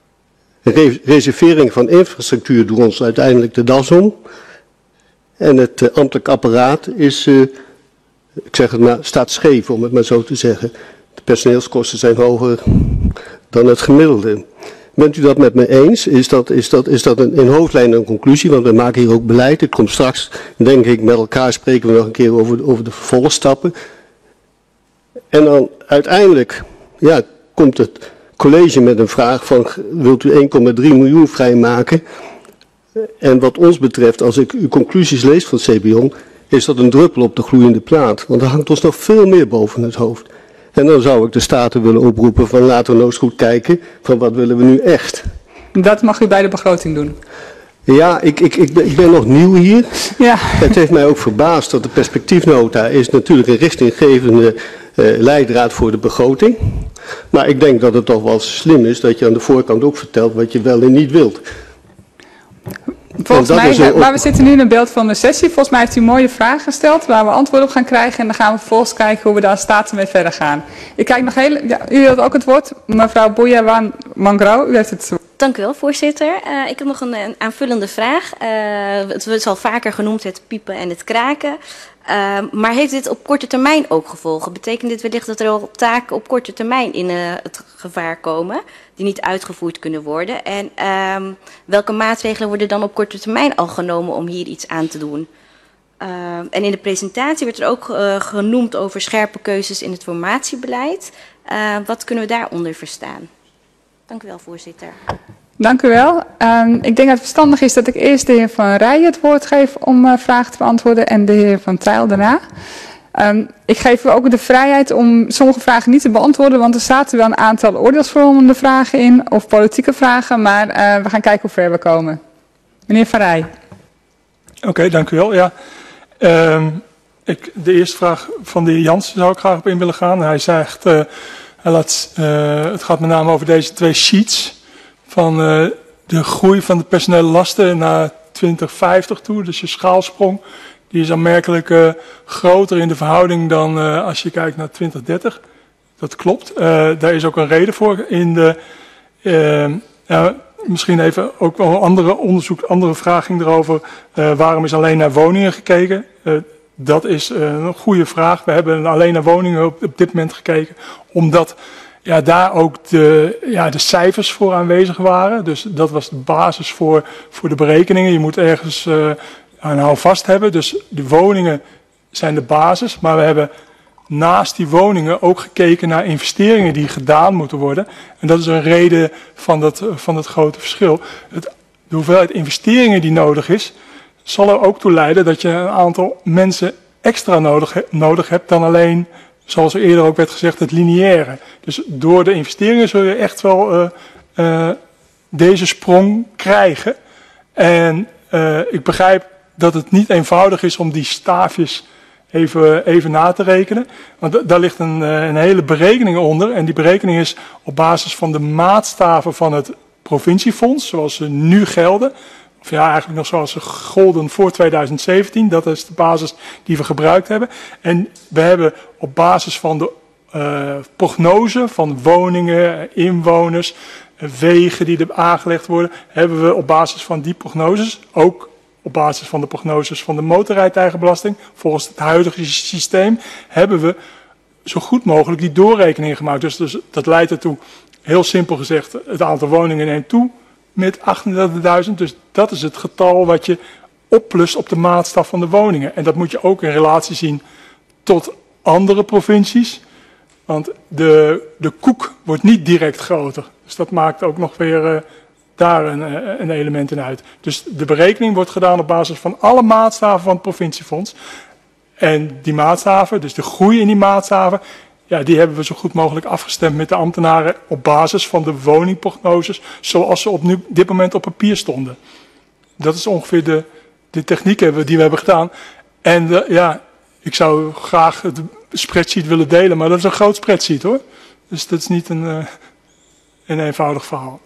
Reservering van infrastructuur doet ons uiteindelijk de das om. En het ambtelijk apparaat is, ik zeg het maar, staat scheef om het maar zo te zeggen. De personeelskosten zijn hoger dan het gemiddelde. Bent u dat met me eens? Is dat in hoofdlijnen een conclusie? Want we maken hier ook beleid. Het komt straks, denk ik, met elkaar spreken we nog een keer over de vervolgstappen. En dan uiteindelijk komt het college met een vraag van, wilt u 1,3 miljoen vrijmaken? En wat ons betreft, als ik uw conclusies lees van CBION, is dat een druppel op de gloeiende plaat. Want er hangt ons nog veel meer boven het hoofd. En dan zou ik de Staten willen oproepen van laten we nou eens goed kijken van wat willen we nu echt. Dat mag u bij de begroting doen. Ja, ik ben nog nieuw hier. Ja. Het heeft mij ook verbaasd dat de perspectiefnota is natuurlijk een richtinggevende leidraad voor de begroting. Maar ik denk dat het toch wel slim is dat je aan de voorkant ook vertelt wat je wel en niet wilt. Volgens mij, maar we zitten nu in een beeld van de sessie. Volgens mij heeft u een mooie vraag gesteld waar we antwoord op gaan krijgen. En dan gaan we vervolgens kijken hoe we daar Staten mee verder gaan. Ik kijk nog heel... Ja, u had ook het woord. Mevrouw Boejawan Mangro, u heeft het woord. Dank u wel, voorzitter. Ik heb nog een aanvullende vraag. Het is al vaker genoemd het piepen en het kraken. Maar heeft dit op korte termijn ook gevolgen? Betekent dit wellicht dat er al taken op korte termijn in het gevaar komen die niet uitgevoerd kunnen worden? En welke maatregelen worden dan op korte termijn al genomen om hier iets aan te doen? En in de presentatie werd er ook genoemd over scherpe keuzes in het formatiebeleid. Wat kunnen we daaronder verstaan? Dank u wel, voorzitter. Dank u wel. Ik denk dat het verstandig is dat ik eerst de heer Van Rijen het woord geef om vragen te beantwoorden en de heer Van Tuyl daarna. Ik geef u ook de vrijheid om sommige vragen niet te beantwoorden, want er zaten wel een aantal oordeelsvormende vragen in, of politieke vragen, maar we gaan kijken hoe ver we komen. Meneer Van Rijen. Oké, dank u wel. Ja. De eerste vraag van de heer Jansen zou ik graag op in willen gaan. Hij zegt, het gaat met name over deze twee sheets van de groei van de personele lasten naar 2050 toe. Dus je schaalsprong die is aanmerkelijk groter in de verhouding dan als je kijkt naar 2030. Dat klopt. Daar is ook een reden voor. Misschien even ook wel andere onderzoek, andere vraag ging erover. Waarom is alleen naar woningen gekeken? Dat is een goede vraag. We hebben alleen naar woningen op dit moment gekeken, omdat daar ook de cijfers voor aanwezig waren. Dus dat was de basis voor de berekeningen. Je moet ergens aan houvast hebben. Dus de woningen zijn de basis. Maar we hebben naast die woningen ook gekeken naar investeringen die gedaan moeten worden. En dat is een reden van het grote verschil. De hoeveelheid investeringen die nodig is, zal er ook toe leiden dat je een aantal mensen extra nodig hebt dan alleen, zoals er eerder ook werd gezegd, het lineaire. Dus door de investeringen zul je echt wel deze sprong krijgen. En ik begrijp dat het niet eenvoudig is om die staafjes even na te rekenen. Want daar ligt een hele berekening onder. En die berekening is op basis van de maatstaven van het provinciefonds, zoals ze nu gelden. Of ja, eigenlijk nog zoals ze golden voor 2017. Dat is de basis die we gebruikt hebben. En we hebben op basis van de prognose van woningen, inwoners, wegen die er aangelegd worden, hebben we op basis van die prognoses, ook op basis van de prognoses van de motorrijtuigenbelasting, volgens het huidige systeem, hebben we zo goed mogelijk die doorrekeningen gemaakt. Dus dat leidt ertoe, heel simpel gezegd, het aantal woningen neemt toe met 38.000. Dus dat is het getal wat je opplust op de maatstaf van de woningen. En dat moet je ook in relatie zien tot andere provincies. Want de koek wordt niet direct groter. Dus dat maakt ook nog weer daar een element in uit. Dus de berekening wordt gedaan op basis van alle maatstaven van het provinciefonds. En die maatstaven, dus de groei in die maatstaven, ja, die hebben we zo goed mogelijk afgestemd met de ambtenaren op basis van de woningprognoses, zoals ze op dit moment op papier stonden. Dat is ongeveer de techniek die we hebben gedaan. En ik zou graag het spreadsheet willen delen, maar dat is een groot spreadsheet hoor. Dus dat is niet een eenvoudig verhaal.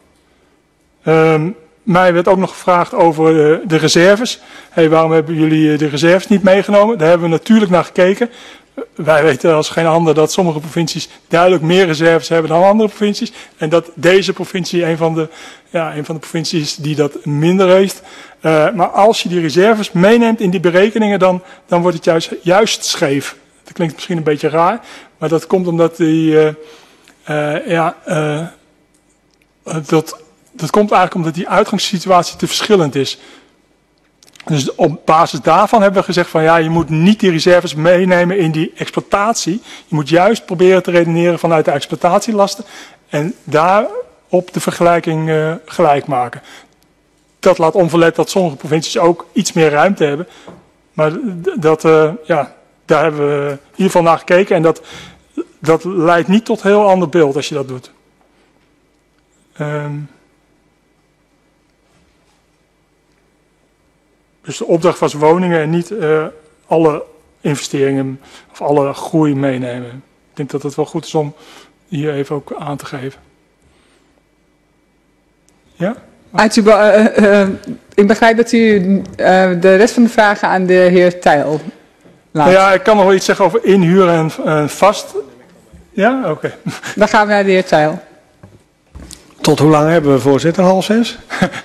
Mij werd ook nog gevraagd over de reserves. Waarom hebben jullie de reserves niet meegenomen? Daar hebben we natuurlijk naar gekeken. Wij weten als geen ander dat sommige provincies duidelijk meer reserves hebben dan andere provincies. En dat deze provincie een van de provincies die dat minder heeft. Maar als je die reserves meeneemt in die berekeningen, dan wordt het juist scheef. Dat klinkt misschien een beetje raar, maar dat komt omdat dat komt eigenlijk omdat die uitgangssituatie te verschillend is. Dus op basis daarvan hebben we gezegd van je moet niet die reserves meenemen in die exploitatie. Je moet juist proberen te redeneren vanuit de exploitatielasten en daarop de vergelijking gelijk maken. dat laat onverlet dat sommige provincies ook iets meer ruimte hebben. Maar daar hebben we in ieder geval naar gekeken. En dat leidt niet tot een heel ander beeld als je dat doet. Dus de opdracht was woningen en niet alle investeringen of alle groei meenemen. Ik denk dat het wel goed is om hier even ook aan te geven. Ja? Ik begrijp dat u de rest van de vragen aan de heer Tijl laat. Ja, ik kan nog wel iets zeggen over inhuren en vast. Ja, oké. Dan gaan we naar de heer Tijl. Tot hoe lang hebben we, voorzitter? 5:30?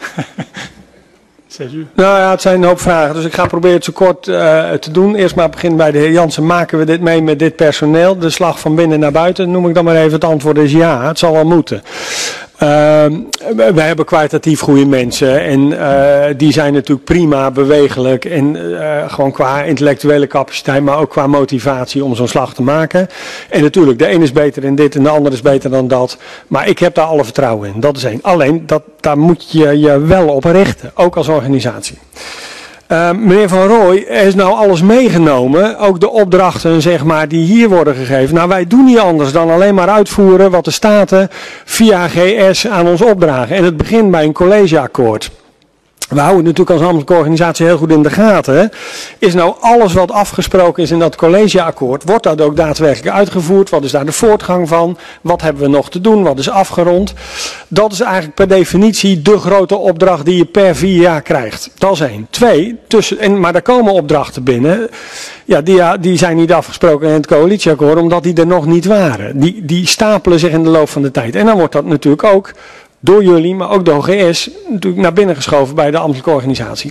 6 uur. Nou ja, het zijn een hoop vragen, dus ik ga proberen het zo kort te doen. Eerst maar beginnen bij de heer Jansen. Maken we dit mee met dit personeel? De slag van binnen naar buiten, noem ik dan maar even. Het antwoord is ja, het zal wel moeten. We hebben kwalitatief goede mensen en die zijn natuurlijk prima bewegelijk en gewoon qua intellectuele capaciteit, maar ook qua motivatie om zo'n slag te maken. En natuurlijk, de een is beter in dit en de ander is beter dan dat, maar ik heb daar alle vertrouwen in, dat is één. Alleen, daar moet je je wel op richten, ook als organisatie. Meneer Van Rooij, er is nou alles meegenomen, ook de opdrachten zeg maar, die hier worden gegeven. Nou, wij doen niet anders dan alleen maar uitvoeren wat de Staten via GS aan ons opdragen. En het begint bij een collegeakkoord. We houden het natuurlijk als ambtelijke organisatie heel goed in de gaten. Hè? Is nou alles wat afgesproken is in dat collegeakkoord, wordt dat ook daadwerkelijk uitgevoerd? Wat is daar de voortgang van? Wat hebben we nog te doen? Wat is afgerond? Dat is eigenlijk per definitie de grote opdracht die je per 4 jaar krijgt. Dat is 1. 2, maar daar komen opdrachten binnen. Ja, die zijn niet afgesproken in het coalitieakkoord, omdat die er nog niet waren. Die stapelen zich in de loop van de tijd. En dan wordt dat natuurlijk ook door jullie, maar ook door GS, natuurlijk naar binnen geschoven bij de ambtelijke organisatie.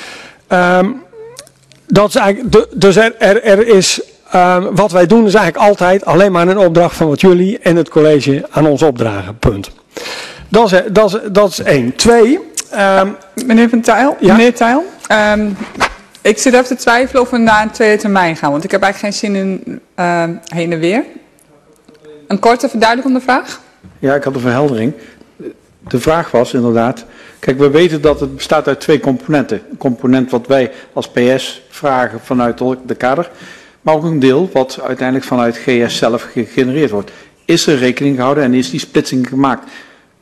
Dat is eigenlijk, dus er is, wat wij doen is eigenlijk altijd alleen maar een opdracht van wat jullie en het college aan ons opdragen. Punt. Dat is 1. 2. Meneer Van Tijl, ja? Meneer Tijl, ik zit even te twijfelen of we naar een tweede termijn gaan, want ik heb eigenlijk geen zin in heen en weer. Een korte verduidelijkende vraag? Ja, ik had een verheldering. De vraag was inderdaad, kijk, we weten dat het bestaat uit 2 componenten. Een component wat wij als PS vragen vanuit de kader, maar ook een deel wat uiteindelijk vanuit GS zelf gegenereerd wordt. Is er rekening gehouden en is die splitsing gemaakt?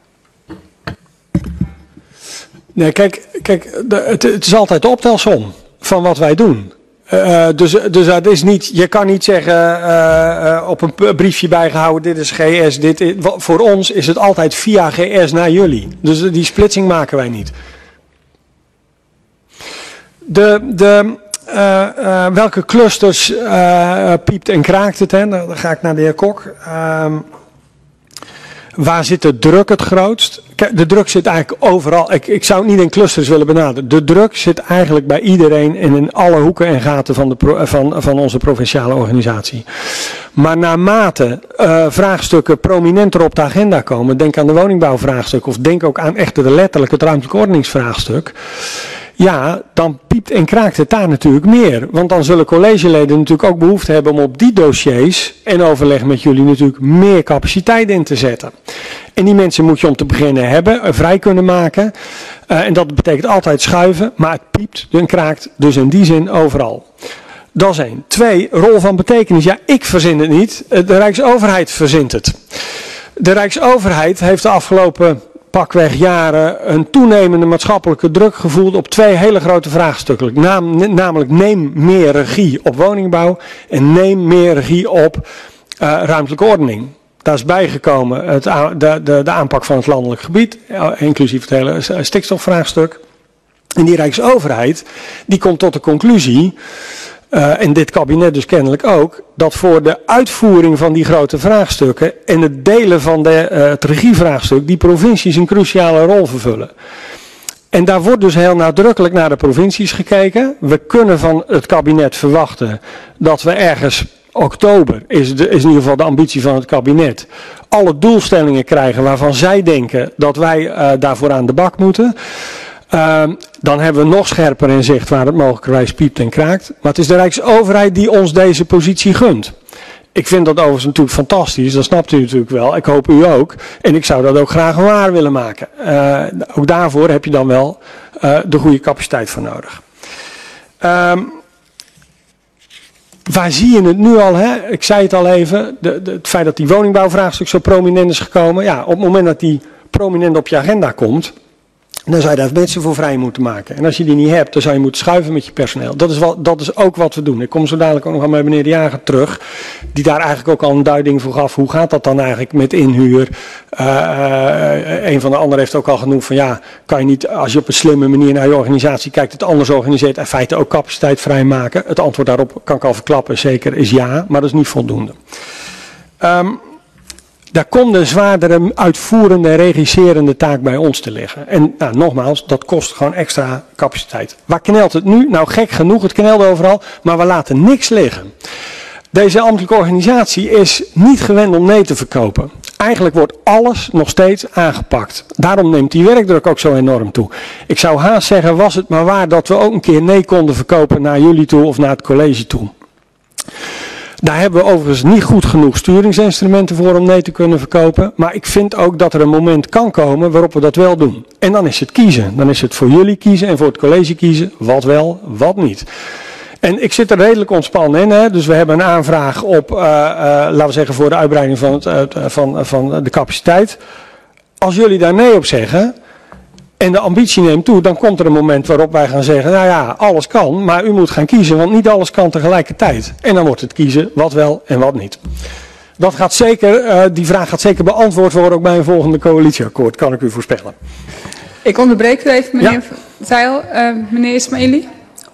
Nee, kijk, het is altijd de optelsom van wat wij doen. Dus dat is niet, je kan niet zeggen op een briefje bijgehouden, dit is GS, voor ons is het altijd via GS naar jullie. Dus die splitsing maken wij niet. Welke clusters piept en kraakt het? Hè? Dan ga ik naar de heer Kok. Waar zit de druk het grootst? Kijk, de druk zit eigenlijk overal. Ik zou het niet in clusters willen benaderen. De druk zit eigenlijk bij iedereen en in alle hoeken en gaten van onze provinciale organisatie. Maar naarmate vraagstukken prominenter op de agenda komen, denk aan de woningbouwvraagstuk of denk ook aan echt letterlijk het ruimtelijk ordeningsvraagstuk. Ja, dan piept en kraakt het daar natuurlijk meer. Want dan zullen collegeleden natuurlijk ook behoefte hebben om op die dossiers en overleg met jullie natuurlijk meer capaciteit in te zetten. En die mensen moet je om te beginnen hebben, vrij kunnen maken. En dat betekent altijd schuiven, maar het piept en kraakt dus in die zin overal. Dat is 1. 2, rol van betekenis. Ja, ik verzin het niet. De Rijksoverheid verzint het. De Rijksoverheid heeft de afgelopen pakweg jaren een toenemende maatschappelijke druk gevoeld op 2 hele grote vraagstukken. Namelijk neem meer regie op woningbouw en neem meer regie op ruimtelijke ordening. Daar is bijgekomen de aanpak van het landelijk gebied, inclusief het hele stikstofvraagstuk. En die Rijksoverheid die komt tot de conclusie, en dit kabinet dus kennelijk ook, dat voor de uitvoering van die grote vraagstukken en het delen van het regievraagstuk die provincies een cruciale rol vervullen. En daar wordt dus heel nadrukkelijk naar de provincies gekeken. We kunnen van het kabinet verwachten dat we ergens oktober, is in ieder geval de ambitie van het kabinet, alle doelstellingen krijgen waarvan zij denken dat wij daarvoor aan de bak moeten. Dan hebben we nog scherper in zicht waar het mogelijkerwijs piept en kraakt. Maar het is de Rijksoverheid die ons deze positie gunt. Ik vind dat overigens natuurlijk fantastisch, dat snapt u natuurlijk wel. Ik hoop u ook. En ik zou dat ook graag waar willen maken. Ook daarvoor heb je dan wel de goede capaciteit voor nodig. Waar zie je het nu al? Hè? Ik zei het al even, het feit dat die woningbouwvraagstuk zo prominent is gekomen. Ja, op het moment dat die prominent op je agenda komt, dan zou je daar mensen voor vrij moeten maken. En als je die niet hebt, dan zou je moeten schuiven met je personeel. Dat is ook wat we doen. Ik kom zo dadelijk ook nog aan bij meneer De Jager terug, die daar eigenlijk ook al een duiding voor gaf. Hoe gaat dat dan eigenlijk met inhuur? Een van de anderen heeft ook al genoemd van ja, kan je niet, als je op een slimme manier naar je organisatie kijkt, het anders organiseert, in feite ook capaciteit vrijmaken? Het antwoord daarop kan ik al verklappen, zeker is ja, maar dat is niet voldoende. Daar komt een zwaardere uitvoerende en regisserende taak bij ons te liggen. En nou, nogmaals, dat kost gewoon extra capaciteit. Waar knelt het nu? Nou, gek genoeg, het knelt overal, maar we laten niks liggen. Deze ambtelijke organisatie is niet gewend om nee te verkopen. Eigenlijk wordt alles nog steeds aangepakt. Daarom neemt die werkdruk ook zo enorm toe. Ik zou haast zeggen, was het maar waar dat we ook een keer nee konden verkopen naar jullie toe of naar het college toe. Daar hebben we overigens niet goed genoeg sturingsinstrumenten voor om nee te kunnen verkopen. Maar ik vind ook dat er een moment kan komen waarop we dat wel doen. En dan is het kiezen. Dan is het voor jullie kiezen en voor het college kiezen. Wat wel, wat niet. En ik zit er redelijk ontspannen in. Hè? Dus we hebben een aanvraag op, laten we zeggen, voor de uitbreiding van de capaciteit. Als jullie daar nee op zeggen en de ambitie neemt toe, dan komt er een moment waarop wij gaan zeggen, nou ja, alles kan, maar u moet gaan kiezen, want niet alles kan tegelijkertijd. En dan wordt het kiezen wat wel en wat niet. Dat gaat zeker, die vraag gaat zeker beantwoord worden ook bij een volgende coalitieakkoord, kan ik u voorspellen. Ik onderbreek u even, meneer Zeil. Meneer Ismaili.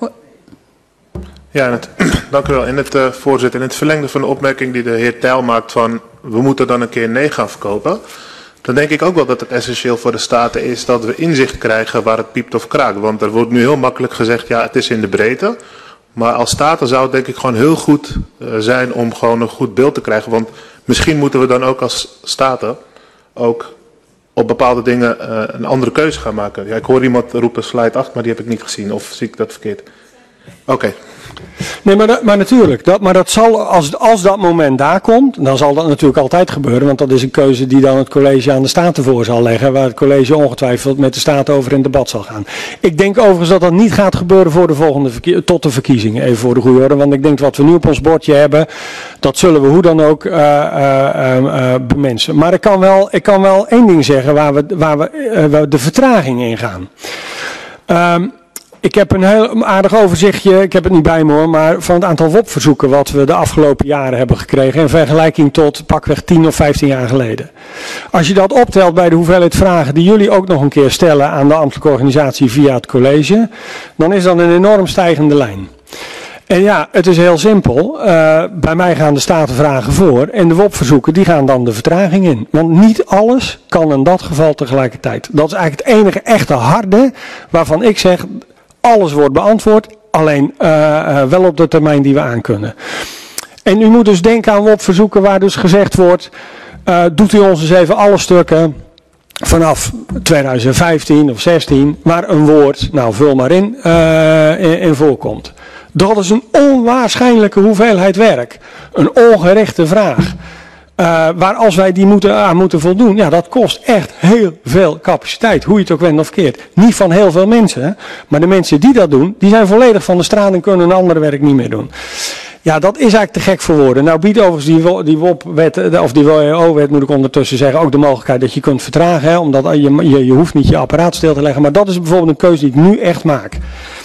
Ja, dank u wel. Voorzitter, in het verlengde van de opmerking die de heer Tijl maakt van we moeten dan een keer nee gaan verkopen, dan denk ik ook wel dat het essentieel voor de Staten is dat we inzicht krijgen waar het piept of kraakt. Want er wordt nu heel makkelijk gezegd, ja, het is in de breedte. Maar als Staten zou het denk ik gewoon heel goed zijn om gewoon een goed beeld te krijgen. Want misschien moeten we dan ook als Staten ook op bepaalde dingen een andere keuze gaan maken. Ja, ik hoor iemand roepen slide 8, maar die heb ik niet gezien. Of zie ik dat verkeerd? Oké. Nee, maar natuurlijk. Maar dat zal, als dat moment daar komt, dan zal dat natuurlijk altijd gebeuren. Want dat is een keuze die dan het college aan de Staten voor zal leggen. Waar het college ongetwijfeld met de Staten over in debat zal gaan. Ik denk overigens dat dat niet gaat gebeuren voor de volgende tot de verkiezingen. Even voor de goede orde. Want ik denk wat we nu op ons bordje hebben, dat zullen we hoe dan ook bemensen. Maar ik kan wel één ding zeggen waar we de vertraging in gaan. Ik heb een heel aardig overzichtje, ik heb het niet bij me hoor, maar van het aantal WOP-verzoeken wat we de afgelopen jaren hebben gekregen in vergelijking tot pakweg 10 of 15 jaar geleden. Als je dat optelt bij de hoeveelheid vragen die jullie ook nog een keer stellen aan de ambtelijke organisatie via het college, dan is dat een enorm stijgende lijn. En ja, het is heel simpel. Bij mij gaan de Statenvragen voor en de WOP-verzoeken die gaan dan de vertraging in. Want niet alles kan in dat geval tegelijkertijd. Dat is eigenlijk het enige echte harde waarvan ik zeg, alles wordt beantwoord, alleen wel op de termijn die we aankunnen. En u moet dus denken aan WOP-verzoeken waar dus gezegd wordt, doet u ons eens even alle stukken vanaf 2015 of 16, waar een woord, nou vul maar in voorkomt. Dat is een onwaarschijnlijke hoeveelheid werk. Een ongerichte vraag. Waar als wij die aan moeten voldoen, ja, dat kost echt heel veel capaciteit. Hoe je het ook wendt of keert. Niet van heel veel mensen, hè? Maar de mensen die dat doen, die zijn volledig van de straat en kunnen een ander werk niet meer doen. Ja, dat is eigenlijk te gek voor woorden. Nou biedt overigens die WOP-wet, of die WO-wet moet ik ondertussen zeggen, ook de mogelijkheid dat je kunt vertragen. Hè? Omdat je hoeft niet je apparaat stil te leggen. Maar dat is bijvoorbeeld een keuze die ik nu echt maak.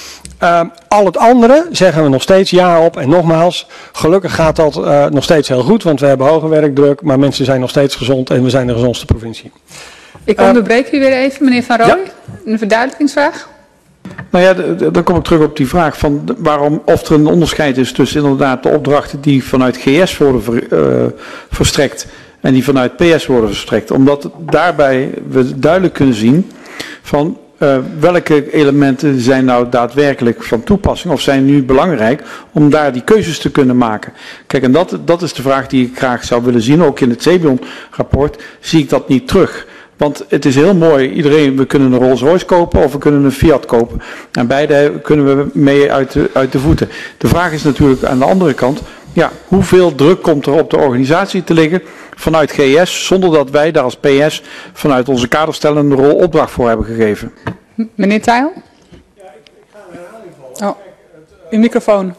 Al het andere zeggen we nog steeds ja op. En nogmaals, gelukkig gaat dat nog steeds heel goed. Want we hebben hoge werkdruk, maar mensen zijn nog steeds gezond en we zijn de gezondste provincie. Ik onderbreek u weer even, meneer Van Rooij. Ja? Een verduidelijkingsvraag. Nou ja, dan kom ik terug op die vraag van of er een onderscheid is tussen inderdaad de opdrachten die vanuit GS worden verstrekt en die vanuit PS worden verstrekt. Omdat daarbij we duidelijk kunnen zien van welke elementen zijn nou daadwerkelijk van toepassing of zijn nu belangrijk om daar die keuzes te kunnen maken. Kijk, en dat is de vraag die ik graag zou willen zien. Ook in het CBION-rapport zie ik dat niet terug. Want het is heel mooi, we kunnen een Rolls-Royce kopen of we kunnen een Fiat kopen. En beide kunnen we mee uit de voeten. De vraag is natuurlijk aan de andere kant, Ja, hoeveel druk komt er op de organisatie te liggen vanuit GS, zonder dat wij daar als PS vanuit onze kaderstellende rol opdracht voor hebben gegeven? Meneer Tijl? Ja, ik ga een herhaling vallen. Oh, uw microfoon.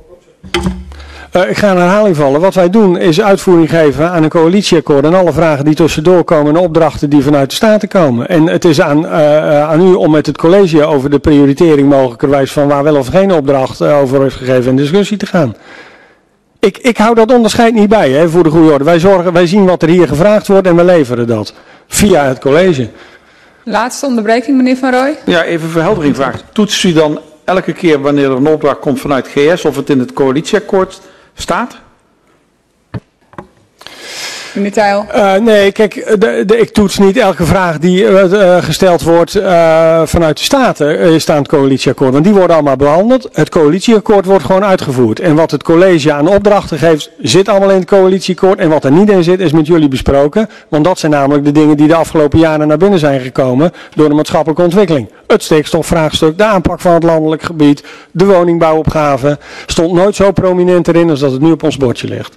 Ik ga een herhaling vallen. Wat wij doen is uitvoering geven aan een coalitieakkoord en alle vragen die tussendoor komen en opdrachten die vanuit de Staten komen. En het is aan u om met het college over de prioritering mogelijkerwijs van waar wel of geen opdracht over is gegeven in discussie te gaan. Ik hou dat onderscheid niet bij, hè, voor de goede orde. Wij zien wat er hier gevraagd wordt en we leveren dat via het college. Laatste onderbreking, meneer Van Rooij. Ja, even verheldering vraag. Toetst u dan elke keer wanneer er een opdracht komt vanuit GS of het in het coalitieakkoord staat? Meneer Tijl. Nee, kijk, ik toets niet elke vraag die gesteld wordt vanuit de Staten staat het coalitieakkoord. Want die worden allemaal behandeld. Het coalitieakkoord wordt gewoon uitgevoerd. En wat het college aan opdrachten geeft, zit allemaal in het coalitieakkoord. En wat er niet in zit, is met jullie besproken. Want dat zijn namelijk de dingen die de afgelopen jaren naar binnen zijn gekomen door de maatschappelijke ontwikkeling. Het stikstofvraagstuk, de aanpak van het landelijk gebied, de woningbouwopgave. Stond nooit zo prominent erin als dat het nu op ons bordje ligt.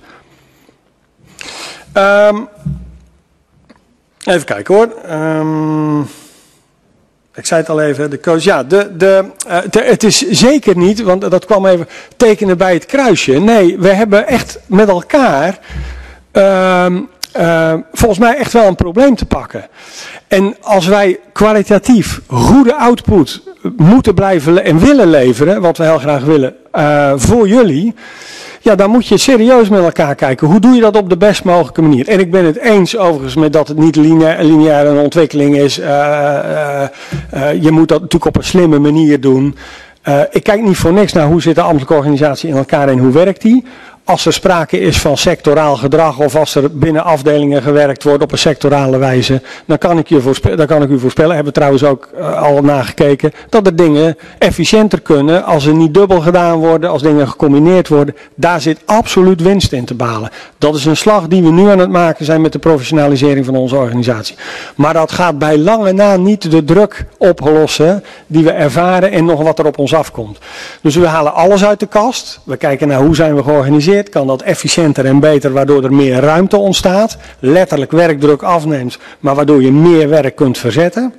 Even kijken hoor. Ik zei het al even. De coach. Ja, het is zeker niet, want dat kwam even tekenen bij het kruisje. Nee, we hebben echt met elkaar volgens mij echt wel een probleem te pakken. En als wij kwalitatief goede output moeten blijven en willen leveren, wat we heel graag willen voor jullie. Ja, dan moet je serieus met elkaar kijken. Hoe doe je dat op de best mogelijke manier? En ik ben het eens overigens met dat het niet lineair een ontwikkeling is. Je moet dat natuurlijk op een slimme manier doen. Ik kijk niet voor niks naar hoe zit de ambtelijke organisatie in elkaar en hoe werkt die. Als er sprake is van sectoraal gedrag of als er binnen afdelingen gewerkt wordt op een sectorale wijze, dan kan ik u voorspellen, hebben we trouwens ook al nagekeken, dat er dingen efficiënter kunnen als er niet dubbel gedaan worden, als dingen gecombineerd worden. Daar zit absoluut winst in te behalen. Dat is een slag die we nu aan het maken zijn met de professionalisering van onze organisatie. Maar dat gaat bij lange na niet de druk oplossen die we ervaren en nog wat er op ons afkomt. Dus we halen alles uit de kast. We kijken naar hoe zijn we georganiseerd. Kan dat efficiënter en beter, waardoor er meer ruimte ontstaat. Letterlijk werkdruk afneemt, maar waardoor je meer werk kunt verzetten.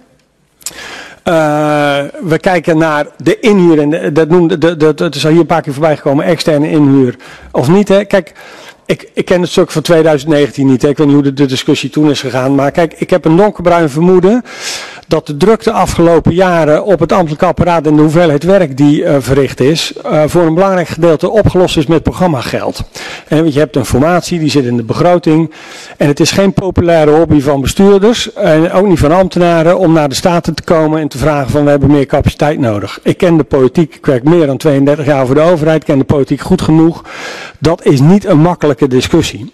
We kijken naar de inhuur, en dat is al hier een paar keer voorbij gekomen, externe inhuur of niet. Hè? Kijk, ik ken het stuk van 2019 niet. Hè? Ik weet niet hoe de discussie toen is gegaan. Maar kijk, ik heb een donkerbruin vermoeden dat de druk de afgelopen jaren op het ambtelijk apparaat en de hoeveelheid werk die verricht is, voor een belangrijk gedeelte opgelost is met programmageld. Want je hebt een formatie, die zit in de begroting. En het is geen populaire hobby van bestuurders en ook niet van ambtenaren om naar de Staten te komen en te vragen van we hebben meer capaciteit nodig. Ik ken de politiek, ik werk meer dan 32 jaar voor de overheid, ik ken de politiek goed genoeg. Dat is niet een makkelijke discussie.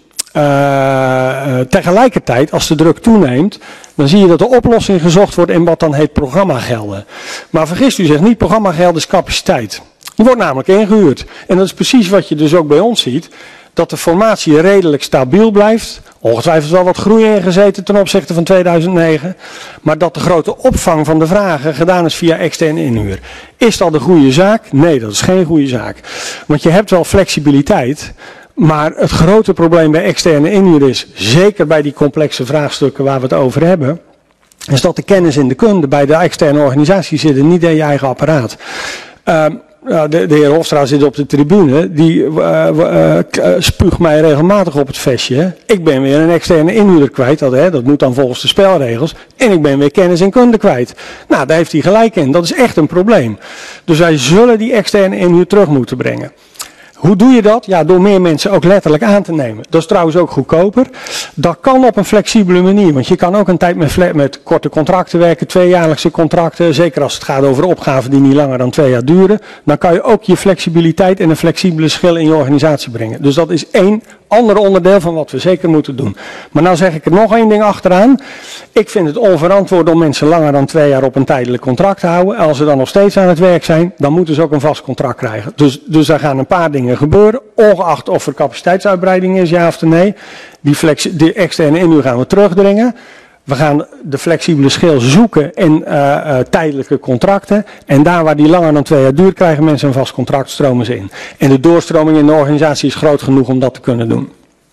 Tegelijkertijd, als de druk toeneemt, dan zie je dat de oplossing gezocht wordt in wat dan heet programmagelden. Maar vergist u zich niet, programmageld is capaciteit. Die wordt namelijk ingehuurd. En dat is precies wat je dus ook bij ons ziet, dat de formatie redelijk stabiel blijft. Ongetwijfeld wel wat groei ingezeten ten opzichte van 2009. Maar dat de grote opvang van de vragen gedaan is via externe inhuur. Is dat een goede zaak? Nee, dat is geen goede zaak. Want je hebt wel flexibiliteit. Maar het grote probleem bij externe inhuur is, zeker bij die complexe vraagstukken waar we het over hebben, is dat de kennis en de kunde bij de externe organisatie zitten, niet in je eigen apparaat. De heer Hofstra zit op de tribune, die spuugt mij regelmatig op het vestje. Ik ben weer een externe inhuurder kwijt, dat moet dan volgens de spelregels. En ik ben weer kennis en kunde kwijt. Nou, daar heeft hij gelijk in. Dat is echt een probleem. Dus wij zullen die externe inhuur terug moeten brengen. Hoe doe je dat? Ja, door meer mensen ook letterlijk aan te nemen. Dat is trouwens ook goedkoper. Dat kan op een flexibele manier. Want je kan ook een tijd met korte contracten werken, 2-jaarlijkse contracten. Zeker als het gaat over opgaven die niet langer dan 2 jaar duren. Dan kan je ook je flexibiliteit en een flexibele schil in je organisatie brengen. Dus dat is één ander onderdeel van wat we zeker moeten doen. Maar nou zeg ik er nog één ding achteraan. Ik vind het onverantwoord om mensen langer dan 2 jaar op een tijdelijk contract te houden. Als ze dan nog steeds aan het werk zijn, dan moeten ze ook een vast contract krijgen. Dus daar gaan een paar dingen gebeuren. Ongeacht of er capaciteitsuitbreiding is, ja of nee. Die externe inhuur gaan we terugdringen. We gaan de flexibele schil zoeken in tijdelijke contracten. En daar waar die langer dan 2 jaar duurt, krijgen mensen een vast contract, stromen ze in. En de doorstroming in de organisatie is groot genoeg om dat te kunnen doen.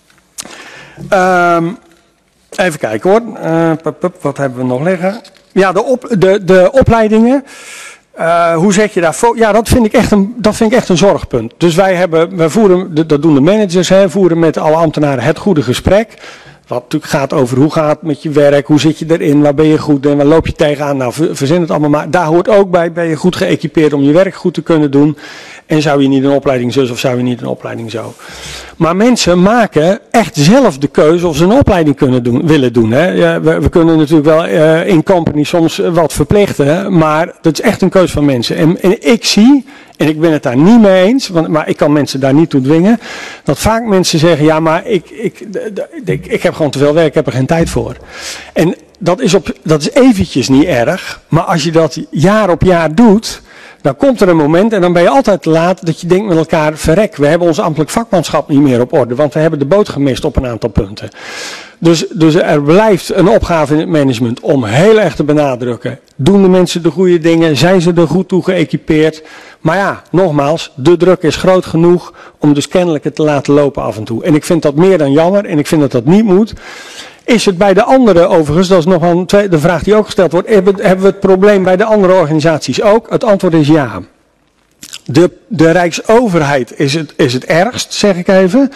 Even kijken hoor. Wat hebben we nog liggen? Ja, de opleidingen. Hoe zet je daar? Ja, dat vind ik echt een zorgpunt. Dus wij voeren, dat doen de managers, voeren met alle ambtenaren het goede gesprek. Wat natuurlijk gaat over hoe gaat het met je werk, hoe zit je erin, waar ben je goed in, waar loop je tegenaan. Nou, verzin het allemaal maar. Daar hoort ook bij, ben je goed geëquipeerd om je werk goed te kunnen doen. En zou je niet een opleiding zus of zou je niet een opleiding zo. Maar mensen maken echt zelf de keuze of ze een opleiding willen doen. Hè. Ja, we kunnen natuurlijk wel in company soms wat verplichten, maar dat is echt een keuze van mensen. En ik zie, en ik ben het daar niet mee eens, maar ik kan mensen daar niet toe dwingen, dat vaak mensen zeggen, ja maar ik heb gewoon te veel werk, ik heb er geen tijd voor. En dat is eventjes niet erg, maar als je dat jaar op jaar doet, dan komt er een moment en dan ben je altijd te laat dat je denkt met elkaar, verrek, we hebben ons ambtelijk vakmanschap niet meer op orde, want we hebben de boot gemist op een aantal punten. Dus er blijft een opgave in het management om heel erg te benadrukken, doen de mensen de goede dingen, zijn ze er goed toe geëquipeerd. Maar ja, nogmaals, de druk is groot genoeg om dus kennelijk het te laten lopen af en toe. En ik vind dat meer dan jammer en ik vind dat dat niet moet. Is het bij de andere overigens, dat is nog een de vraag die ook gesteld wordt, hebben we het probleem bij de andere organisaties ook? Het antwoord is ja. De Rijksoverheid is het ergst, zeg ik even.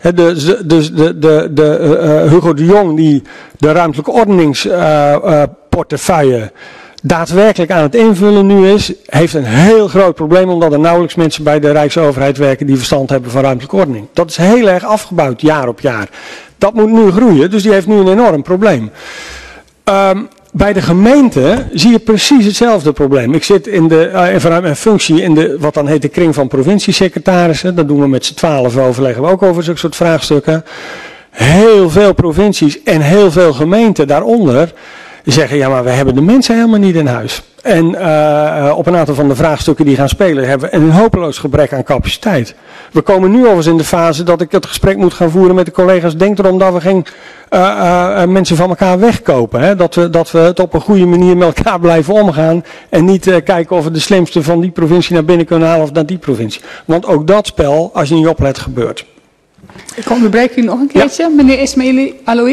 Hugo de Jong die de ruimtelijke ordeningsportefeuille daadwerkelijk aan het invullen nu is, heeft een heel groot probleem omdat er nauwelijks mensen bij de Rijksoverheid werken die verstand hebben van ruimtelijke ordening. Dat is heel erg afgebouwd jaar op jaar. Dat moet nu groeien, dus die heeft nu een enorm probleem. Bij de gemeente zie je precies hetzelfde probleem. Ik zit vanuit mijn functie in wat dan heet de kring van provinciesecretarissen. Dat doen we met z'n 12, overleggen we ook over zulke soort vraagstukken. Heel veel provincies en heel veel gemeenten daaronder zeggen, ja maar we hebben de mensen helemaal niet in huis. En op een aantal van de vraagstukken die gaan spelen hebben we een hopeloos gebrek aan capaciteit. We komen nu overigens in de fase dat ik het gesprek moet gaan voeren met de collega's. Denk erom dat we geen mensen van elkaar wegkopen. Hè? Dat we het op een goede manier met elkaar blijven omgaan. En niet kijken of we de slimste van die provincie naar binnen kunnen halen of naar die provincie. Want ook dat spel, als je niet oplet, gebeurt. Ik onderbreek u nog een keertje. Ja. Meneer Ismaili Aloui.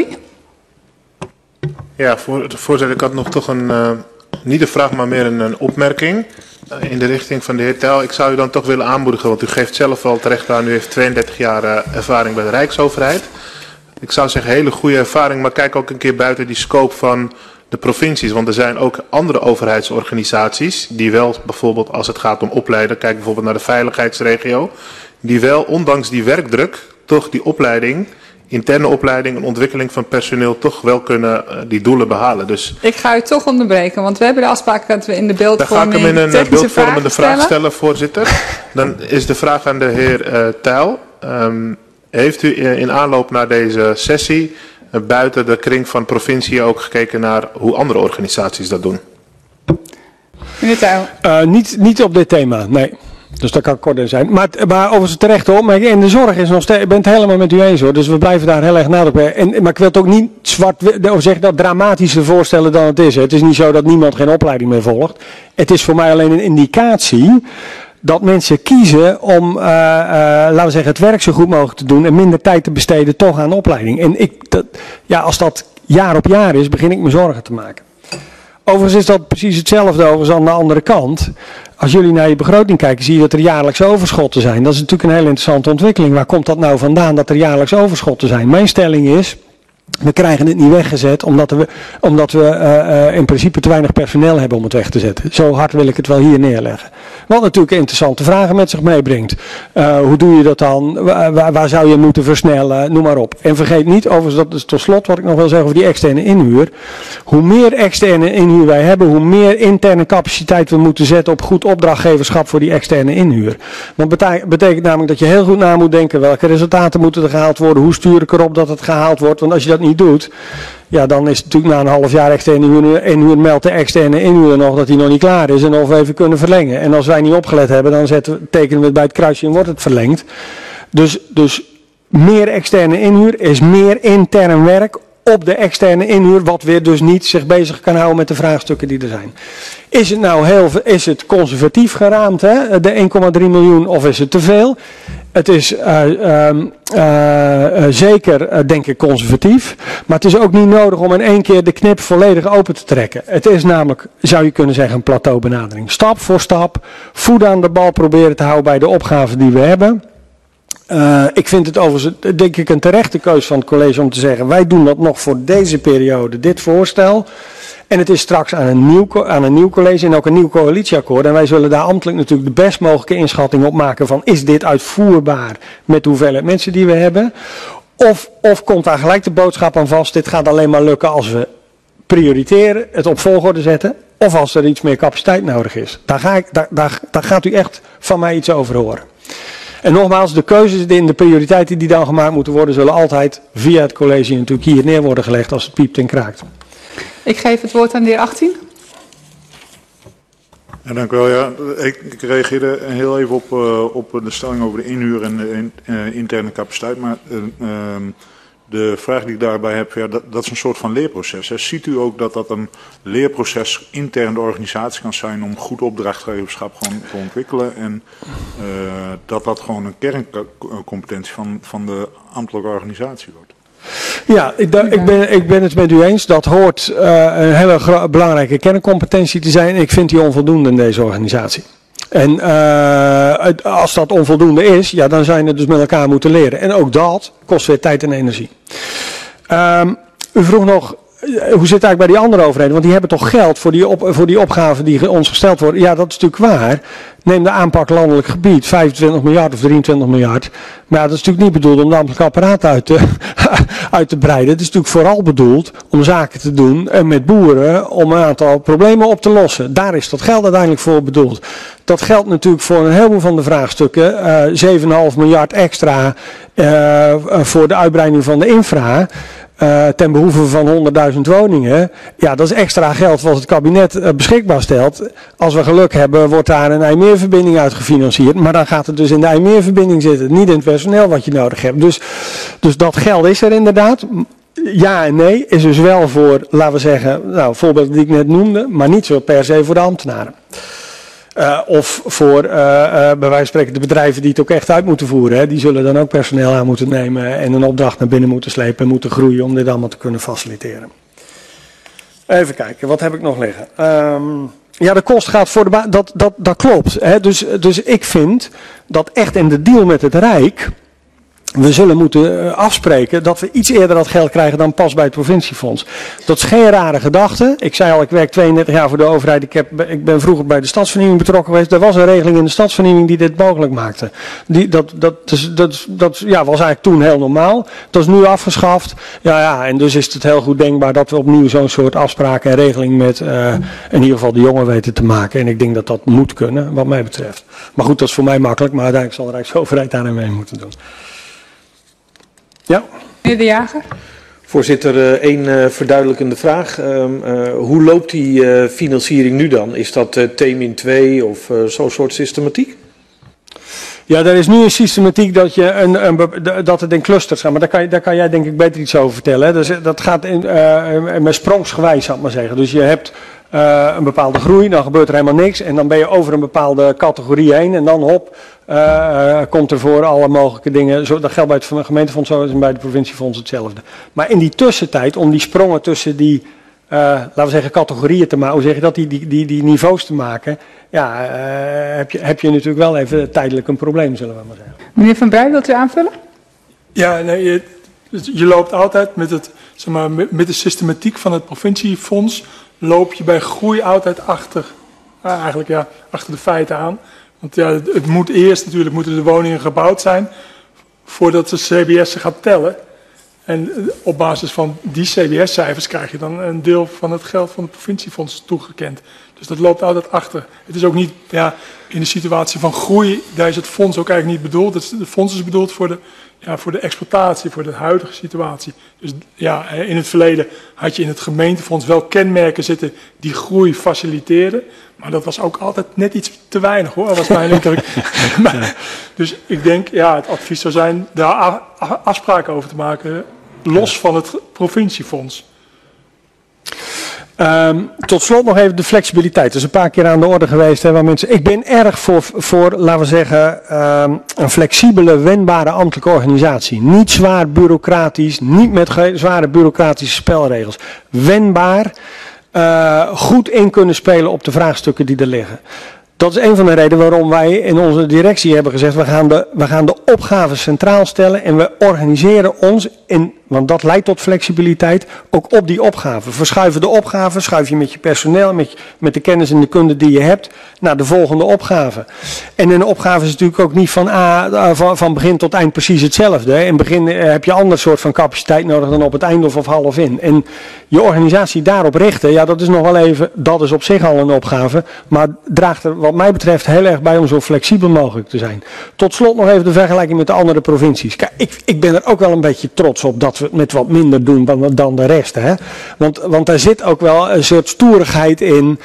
Ja, voorzitter, ik had nog toch niet een vraag, maar meer een opmerking in de richting van de heer Tel. Ik zou u dan toch willen aanmoedigen, want u geeft zelf al terecht aan, u heeft 32 jaar ervaring bij de Rijksoverheid. Ik zou zeggen, hele goede ervaring, maar kijk ook een keer buiten die scope van de provincies. Want er zijn ook andere overheidsorganisaties die wel, bijvoorbeeld als het gaat om opleiden, kijk bijvoorbeeld naar de veiligheidsregio, die wel, ondanks die werkdruk, toch die opleiding, interne opleiding en ontwikkeling van personeel toch wel kunnen die doelen behalen. Dus ik ga u toch onderbreken, want we hebben de afspraak dat we in de beeldvorming dan ga ik hem in een beeldvormende vraag stellen, voorzitter. Dan is de vraag aan de heer Tijl. Heeft u in aanloop naar deze sessie buiten de kring van provincie ook gekeken naar hoe andere organisaties dat doen? Meneer Tijl. Niet op dit thema, nee. Dus dat kan kort in zijn. Maar overigens terecht hoor, maar in de zorg is nog steeds, ik ben het helemaal met u eens hoor, dus we blijven daar heel erg nadruk bij. Maar ik wil het ook niet dramatischer voorstellen dan het is. Het is niet zo dat niemand geen opleiding meer volgt. Het is voor mij alleen een indicatie dat mensen kiezen om, laten we zeggen, het werk zo goed mogelijk te doen en minder tijd te besteden toch aan opleiding. En als dat jaar op jaar is, begin ik me zorgen te maken. Overigens is dat precies hetzelfde overigens aan de andere kant. Als jullie naar je begroting kijken, zie je dat er jaarlijks overschotten zijn. Dat is natuurlijk een hele interessante ontwikkeling. Waar komt dat nou vandaan dat er jaarlijks overschotten zijn? Mijn stelling is, we krijgen het niet weggezet omdat we in principe te weinig personeel hebben om het weg te zetten. Zo hard wil ik het wel hier neerleggen. Wat natuurlijk interessante vragen met zich meebrengt. Hoe doe je dat dan? Waar zou je moeten versnellen? Noem maar op. En vergeet niet, overigens dat is tot slot wat ik nog wil zeggen over die externe inhuur. Hoe meer externe inhuur wij hebben, hoe meer interne capaciteit we moeten zetten op goed opdrachtgeverschap voor die externe inhuur. Dat betekent namelijk dat je heel goed na moet denken welke resultaten moeten er gehaald worden. Hoe stuur ik erop dat het gehaald wordt? Want als je dat niet doet, ja, dan is het natuurlijk na een half jaar externe inhuur meldt de externe inhuur nog dat hij nog niet klaar is en of we even kunnen verlengen. En als wij niet opgelet hebben, dan tekenen we het bij het kruisje en wordt het verlengd. Dus meer externe inhuur is meer intern werk op de externe inhuur, wat weer dus niet zich bezig kan houden met de vraagstukken die er zijn. Is het conservatief geraamd, hè, de 1,3 miljoen, of is het te veel? Het is zeker, denk ik, conservatief. Maar het is ook niet nodig om in één keer de knip volledig open te trekken. Het is namelijk, zou je kunnen zeggen, een plateaubenadering. Stap voor stap, voet aan de bal proberen te houden bij de opgaven die we hebben. Ik vind het overigens, denk ik, een terechte keus van het college om te zeggen, wij doen dat nog voor deze periode, dit voorstel. En het is straks aan een nieuw college en ook een nieuw coalitieakkoord. En wij zullen daar ambtelijk natuurlijk de best mogelijke inschatting op maken van, is dit uitvoerbaar met de hoeveelheid mensen die we hebben? Of komt daar gelijk de boodschap aan vast, dit gaat alleen maar lukken als we prioriteren, het op volgorde zetten. Of als er iets meer capaciteit nodig is. Daar gaat u echt van mij iets over horen. En nogmaals, de keuzes in de prioriteiten die dan gemaakt moeten worden, zullen altijd via het college natuurlijk hier neer worden gelegd als het piept en kraakt. Ik geef het woord aan de heer 18. Ja, dank u wel. Ja, ik reageerde heel even op de stelling over de inhuur en de interne capaciteit. Maar de vraag die ik daarbij heb, ja, dat is een soort van leerproces. Hè. Ziet u ook dat dat een leerproces intern de organisatie kan zijn om goed opdrachtgeverschap gewoon te ontwikkelen en dat gewoon een kerncompetentie van de ambtelijke organisatie wordt? Ja, ik ben het met u eens. Dat hoort een hele belangrijke kerncompetentie te zijn. Ik vind die onvoldoende in deze organisatie. En als dat onvoldoende is, ja, dan zijn we dus met elkaar moeten leren. En ook dat kost weer tijd en energie. U vroeg nog, hoe zit het eigenlijk bij die andere overheden? Want die hebben toch geld voor die opgaven die ons gesteld worden. Ja, dat is natuurlijk waar. Neem de aanpak landelijk gebied, 25 miljard of 23 miljard. Maar ja, dat is natuurlijk niet bedoeld om de ambtelijk apparaat uit te breiden. Het is natuurlijk vooral bedoeld om zaken te doen met boeren om een aantal problemen op te lossen. Daar is dat geld uiteindelijk voor bedoeld. Dat geldt natuurlijk voor een heleboel van de vraagstukken. 7,5 miljard extra voor de uitbreiding van de infra. Ten behoeve van 100.000 woningen. Ja, dat is extra geld wat het kabinet beschikbaar stelt. Als we geluk hebben, wordt daar een IJmeerverbinding uit gefinancierd. Maar dan gaat het dus in de IJmeerverbinding zitten. Niet in het personeel wat je nodig hebt. Dus dat geld is er inderdaad. Ja en nee is dus wel voor, laten we zeggen, nou, voorbeelden die ik net noemde. Maar niet zo per se voor de ambtenaren. Of voor, bij wijze van spreken, de bedrijven die het ook echt uit moeten voeren. Hè, die zullen dan ook personeel aan moeten nemen en een opdracht naar binnen moeten slepen en moeten groeien om dit allemaal te kunnen faciliteren. Even kijken, wat heb ik nog liggen? Ja, de kost gaat voor de dat klopt. Hè, dus ik vind dat echt in de deal met het Rijk, we zullen moeten afspreken dat we iets eerder dat geld krijgen dan pas bij het provinciefonds. Dat is geen rare gedachte. Ik zei al, ik werk 32 jaar voor de overheid. Ik ben vroeger bij de stadsvernieuwing betrokken geweest. Er was een regeling in de stadsvernieuwing die dit mogelijk maakte. Dat was eigenlijk toen heel normaal. Dat is nu afgeschaft. Ja, en dus is het heel goed denkbaar dat we opnieuw zo'n soort afspraken en regeling met in ieder geval de jongen weten te maken. En ik denk dat dat moet kunnen, wat mij betreft. Maar goed, dat is voor mij makkelijk. Maar uiteindelijk zal de Rijksoverheid daarin mee moeten doen. Ja. Meneer De Jager. Voorzitter, één verduidelijkende vraag. Hoe loopt die financiering nu dan? Is dat T-2 of zo'n soort systematiek? Ja, er is nu een systematiek dat het in clusters gaat. Maar daar kan jij denk ik beter iets over vertellen. Hè. Dus dat gaat met sprongsgewijs, zal ik maar zeggen. Dus je hebt een bepaalde groei, dan gebeurt er helemaal niks. En dan ben je over een bepaalde categorie heen. En dan hop, komt er voor alle mogelijke dingen. Dat geldt bij het gemeentefonds zo en bij de provinciefonds hetzelfde. Maar in die tussentijd, om die sprongen tussen die, laten we zeggen, categorieën te maken. Hoe zeg je dat? Die niveaus te maken. Ja, heb je natuurlijk wel even tijdelijk een probleem, zullen we maar zeggen. Meneer Van Bruij, wilt u aanvullen? Ja, nee, je loopt altijd met de systematiek van het provinciefonds loop je bij groei altijd achter de feiten aan. Want ja, het moet eerst natuurlijk, moeten de woningen gebouwd zijn voordat de CBS ze gaat tellen. En op basis van die CBS-cijfers krijg je dan een deel van het geld van het provinciefonds toegekend. Dus dat loopt altijd achter. Het is ook niet, ja, in de situatie van groei, daar is het fonds ook eigenlijk niet bedoeld. Het fonds is bedoeld voor de exploitatie, voor de huidige situatie. Dus ja, in het verleden had je in het gemeentefonds wel kenmerken zitten die groei faciliteren. Maar dat was ook altijd net iets te weinig, hoor. Dat was mijn indruk. Dus ik denk, ja, het advies zou zijn daar afspraken over te maken los van het provinciefonds. Tot slot nog even de flexibiliteit. Dat is een paar keer aan de orde geweest. Hè, waar mensen, ik ben erg voor, laten we zeggen, een flexibele, wendbare ambtelijke organisatie. Niet zwaar bureaucratisch, niet met zware bureaucratische spelregels. Wendbaar, goed in kunnen spelen op de vraagstukken die er liggen. Dat is een van de redenen waarom wij in onze directie hebben gezegd, we gaan de opgaven centraal stellen en we organiseren ons, want dat leidt tot flexibiliteit, ook op die opgaven. Verschuiven de opgaven, schuif je met je personeel, met de kennis en de kunde die je hebt, naar de volgende opgave. En een opgave is natuurlijk ook niet van begin tot eind precies hetzelfde. In het begin heb je een ander soort van capaciteit nodig dan op het eind of half in. En je organisatie daarop richten, ja, dat is nog wel even, dat is op zich al een opgave, maar draagt er wat mij betreft heel erg bij om zo flexibel mogelijk te zijn. Tot slot nog even de vergelijking met de andere provincies. Kijk, ik ben er ook wel een beetje trots op dat we het met wat minder doen dan de rest. Hè? Want daar zit ook wel een soort stoerigheid in.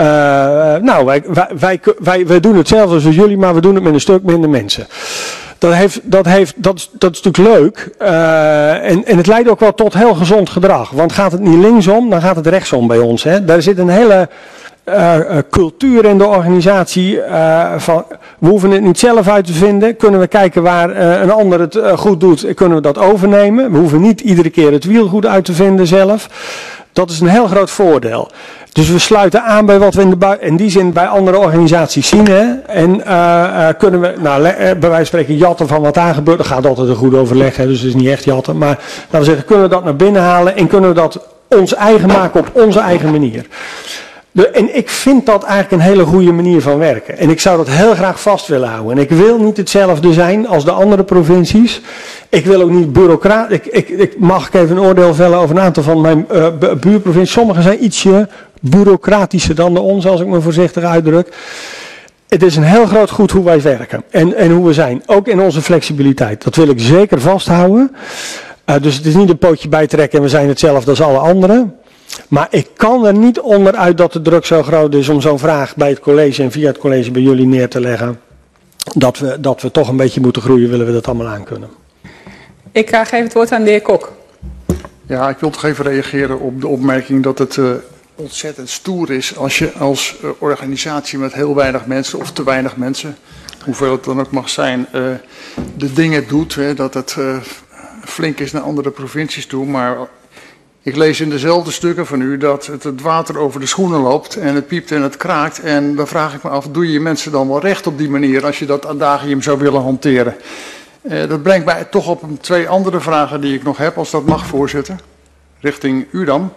Wij doen hetzelfde als jullie, maar we doen het met een stuk minder mensen. Dat is natuurlijk leuk en het leidt ook wel tot heel gezond gedrag. Want gaat het niet linksom, dan gaat het rechtsom bij ons. Hè? Daar zit een hele cultuur in de organisatie van we hoeven het niet zelf uit te vinden. Kunnen we kijken waar een ander het goed doet, kunnen we dat overnemen. We hoeven niet iedere keer het wiel goed uit te vinden zelf. Dat is een heel groot voordeel. Dus we sluiten aan bij wat we in die zin bij andere organisaties zien. Hè? En kunnen we, bij wijze van spreken, jatten van wat daar gebeurt. Er gaat altijd een goed overleg, hè? Dus het is niet echt jatten. Maar laten we zeggen, kunnen we dat naar binnen halen en kunnen we dat ons eigen maken op onze eigen manier. En ik vind dat eigenlijk een hele goede manier van werken. En ik zou dat heel graag vast willen houden. En ik wil niet hetzelfde zijn als de andere provincies. Ik wil ook niet bureaucraat. Ik mag even een oordeel vellen over een aantal van mijn buurprovincies. Sommige zijn ietsje bureaucratischer dan de onze, als ik me voorzichtig uitdruk. Het is een heel groot goed hoe wij werken. En hoe we zijn. Ook in onze flexibiliteit. Dat wil ik zeker vasthouden. Dus het is niet een pootje bijtrekken en we zijn hetzelfde als alle anderen. Maar ik kan er niet onderuit dat de druk zo groot is om zo'n vraag bij het college en via het college bij jullie neer te leggen. Dat we toch een beetje moeten groeien, willen we dat allemaal aankunnen. Ik geef het woord aan de heer Kok. Ja, ik wil toch even reageren op de opmerking dat het ontzettend stoer is als je als organisatie met heel weinig mensen of te weinig mensen, hoeveel het dan ook mag zijn, de dingen doet. Hè, dat het flink is naar andere provincies toe, maar ik lees in dezelfde stukken van u dat het water over de schoenen loopt en het piept en het kraakt. En dan vraag ik me af, doe je mensen dan wel recht op die manier als je dat adagium zou willen hanteren? Dat brengt mij toch op twee andere vragen die ik nog heb, als dat mag, voorzitter. Richting u dan.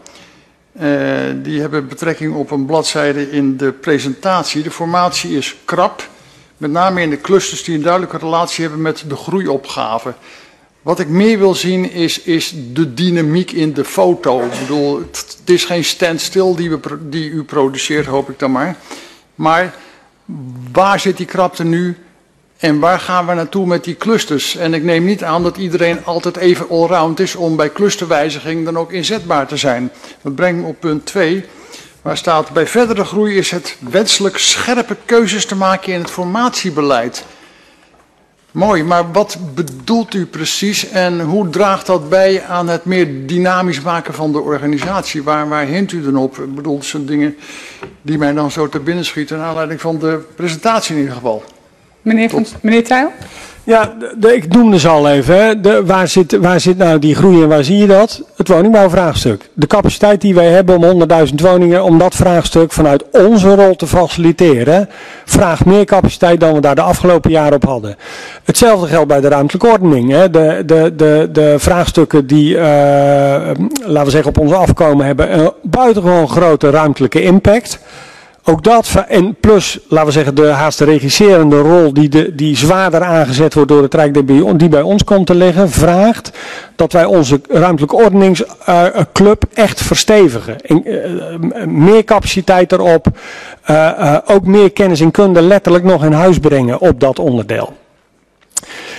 Die hebben betrekking op een bladzijde in de presentatie. De formatie is krap, met name in de clusters die een duidelijke relatie hebben met de groeiopgave. Wat ik meer wil zien is de dynamiek in de foto. Ik bedoel, het is geen standstill die u produceert, hoop ik dan maar. Maar waar zit die krapte nu en waar gaan we naartoe met die clusters? En ik neem niet aan dat iedereen altijd even allround is om bij clusterwijziging dan ook inzetbaar te zijn. Dat brengt me op punt 2, waar staat: bij verdere groei is het wenselijk scherpe keuzes te maken in het formatiebeleid. Mooi, maar wat bedoelt u precies en hoe draagt dat bij aan het meer dynamisch maken van de organisatie? Waar hint u dan op? Ik bedoel, dat zijn dingen die mij dan zo te binnen schieten naar aanleiding van de presentatie in ieder geval. Meneer Tijl? Ja, ik noemde ze al even. Hè. Waar zit nou die groei en waar zie je dat? Het woningbouwvraagstuk. De capaciteit die wij hebben om 100.000 woningen, om dat vraagstuk vanuit onze rol te faciliteren, vraagt meer capaciteit dan we daar de afgelopen jaren op hadden. Hetzelfde geldt bij de ruimtelijke ordening. Hè. De vraagstukken die, laten we zeggen, op ons afkomen, hebben een buitengewoon grote ruimtelijke impact. Ook dat, en plus, laten we zeggen, de haast de regisserende rol die zwaarder aangezet wordt door het Rijk, die bij ons komt te liggen, vraagt dat wij onze ruimtelijke ordeningsclub echt verstevigen. Meer capaciteit erop, ook meer kennis en kunde letterlijk nog in huis brengen op dat onderdeel.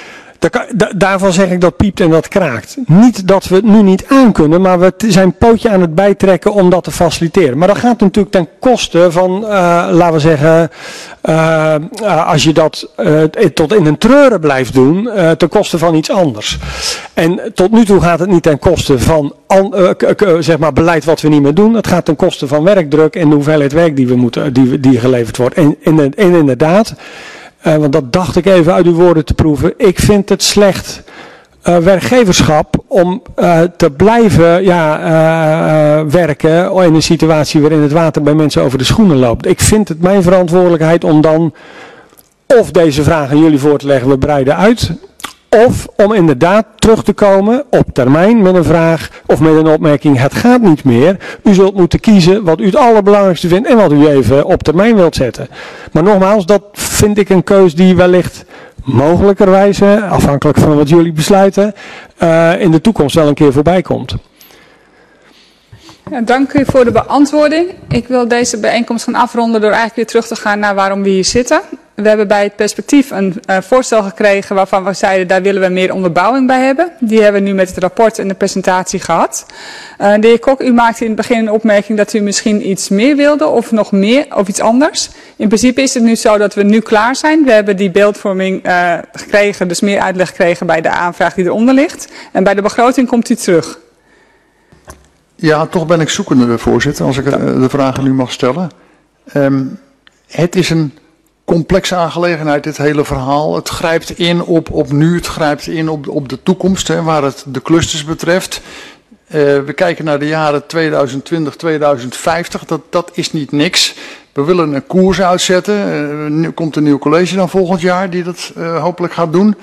Daarvan zeg ik dat piept en dat kraakt. Niet dat we het nu niet aankunnen, maar we zijn pootje aan het bijtrekken om dat te faciliteren. Maar dat gaat natuurlijk ten koste van, laten we zeggen, als je dat tot in een treuren blijft doen, ten koste van iets anders. En tot nu toe gaat het niet ten koste van zeg maar beleid wat we niet meer doen. Het gaat ten koste van werkdruk en de hoeveelheid werk die geleverd wordt. En inderdaad, want dat dacht ik even uit uw woorden te proeven. Ik vind het slecht werkgeverschap om te blijven werken in een situatie waarin het water bij mensen over de schoenen loopt. Ik vind het mijn verantwoordelijkheid om dan of deze vraag aan jullie voor te leggen, we breiden uit. Of om inderdaad terug te komen op termijn met een vraag of met een opmerking, het gaat niet meer. U zult moeten kiezen wat u het allerbelangrijkste vindt en wat u even op termijn wilt zetten. Maar nogmaals, dat vind ik een keus die wellicht mogelijkerwijze, afhankelijk van wat jullie besluiten, in de toekomst wel een keer voorbij komt. Ja, dank u voor de beantwoording. Ik wil deze bijeenkomst gaan afronden door eigenlijk weer terug te gaan naar waarom we hier zitten. We hebben bij het perspectief een voorstel gekregen waarvan we zeiden, daar willen we meer onderbouwing bij hebben. Die hebben we nu met het rapport en de presentatie gehad. De heer Kok, u maakte in het begin een opmerking dat u misschien iets meer wilde of nog meer of iets anders. In principe is het nu zo dat we nu klaar zijn. We hebben die beeldvorming gekregen, dus meer uitleg gekregen bij de aanvraag die eronder ligt. En bij de begroting komt u terug. Ja, toch ben ik zoekende, voorzitter, als ik de vragen nu mag stellen. Het is een complexe aangelegenheid, dit hele verhaal. Het grijpt in op nu, het grijpt in op de toekomst, waar het de clusters betreft. We kijken naar de jaren 2020, 2050, dat is niet niks. We willen een koers uitzetten. Er komt een nieuw college dan volgend jaar die dat hopelijk gaat doen.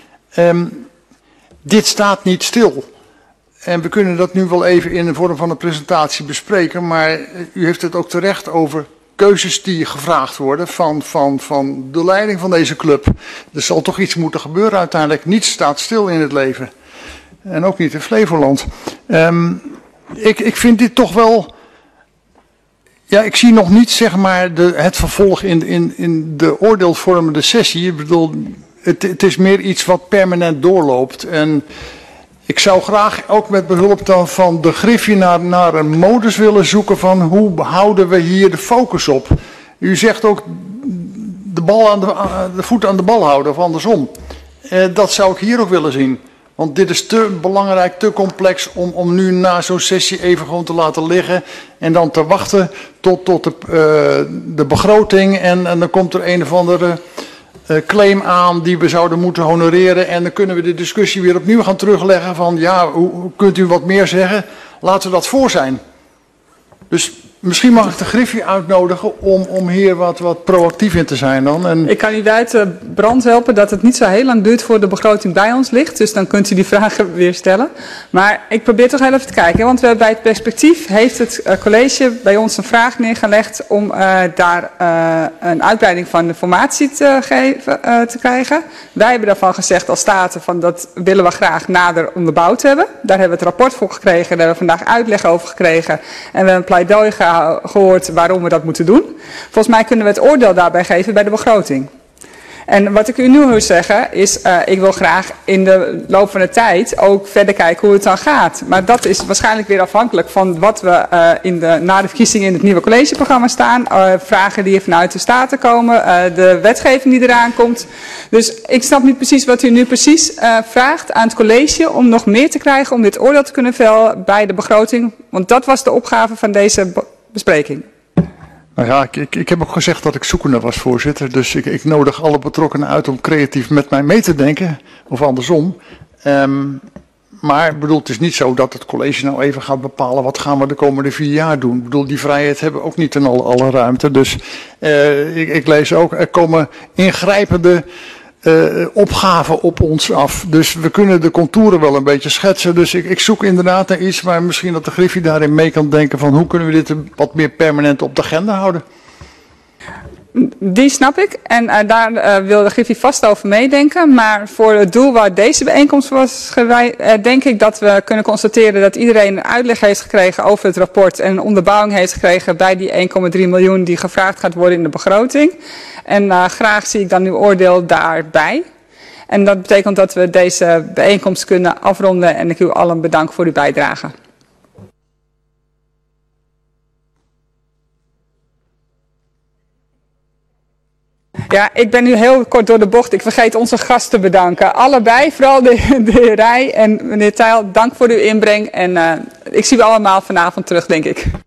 Dit staat niet stil. En we kunnen dat nu wel even in de vorm van een presentatie bespreken, maar u heeft het ook terecht over keuzes die gevraagd worden van de leiding van deze club. Er zal toch iets moeten gebeuren uiteindelijk. Niets staat stil in het leven. En ook niet in Flevoland. Ik vind dit toch wel. Ja, ik zie nog niet zeg maar het vervolg in de oordeelsvormende sessie. Ik bedoel, het is meer iets wat permanent doorloopt. En ik zou graag ook met behulp dan van de Griffie naar een modus willen zoeken van hoe houden we hier de focus op. U zegt ook de voet aan de bal houden of andersom. Dat zou ik hier ook willen zien. Want dit is te belangrijk, te complex om nu na zo'n sessie even gewoon te laten liggen. En dan te wachten tot de begroting en dan komt er een of andere claim aan die we zouden moeten honoreren. En dan kunnen we de discussie weer opnieuw gaan terugleggen van ja, hoe kunt u wat meer zeggen? Laten we dat voor zijn. Dus misschien mag ik de Griffie uitnodigen om hier wat proactief in te zijn dan. En ik kan u uit de brand helpen dat het niet zo heel lang duurt voor de begroting bij ons ligt. Dus dan kunt u die vragen weer stellen. Maar ik probeer toch heel even te kijken. Want bij het perspectief heeft het college bij ons een vraag neergelegd om daar een uitbreiding van de formatie te krijgen. Wij hebben daarvan gezegd als Staten van dat willen we graag nader onderbouwd hebben. Daar hebben we het rapport voor gekregen. Daar hebben we vandaag uitleg over gekregen. En we hebben een pleidooi gehoord waarom we dat moeten doen. Volgens mij kunnen we het oordeel daarbij geven bij de begroting. En wat ik u nu wil zeggen is, ik wil graag in de loop van de tijd ook verder kijken hoe het dan gaat. Maar dat is waarschijnlijk weer afhankelijk van wat we na de verkiezingen in het nieuwe collegeprogramma staan. Vragen die vanuit de Staten komen, de wetgeving die eraan komt. Dus ik snap niet precies wat u nu precies vraagt aan het college om nog meer te krijgen om dit oordeel te kunnen vellen bij de begroting. Want dat was de opgave van deze bespreking. Nou ja, ik heb ook gezegd dat ik zoekende was, voorzitter. Dus ik nodig alle betrokkenen uit om creatief met mij mee te denken. Of andersom. Maar ik bedoel, het is niet zo dat het college nou even gaat bepalen wat gaan we de komende 4 jaar doen. Ik bedoel, die vrijheid hebben we ook niet in alle ruimte. Dus ik lees ook, er komen ingrijpende opgaven op ons af. Dus we kunnen de contouren wel een beetje schetsen. Dus ik zoek inderdaad naar iets waar misschien dat de Griffie daarin mee kan denken van hoe kunnen we dit wat meer permanent op de agenda houden. Die snap ik en daar wil de Griffie vast over meedenken. Maar voor het doel waar deze bijeenkomst was gewijd, denk ik dat we kunnen constateren dat iedereen een uitleg heeft gekregen over het rapport en een onderbouwing heeft gekregen bij die 1,3 miljoen die gevraagd gaat worden in de begroting. En graag zie ik dan uw oordeel daarbij. En dat betekent dat we deze bijeenkomst kunnen afronden en ik u allen bedank voor uw bijdrage. Ja, ik ben nu heel kort door de bocht. Ik vergeet onze gasten te bedanken. Allebei, vooral de heer Rij en meneer Tijl, dank voor uw inbreng. En ik zie u allemaal vanavond terug, denk ik.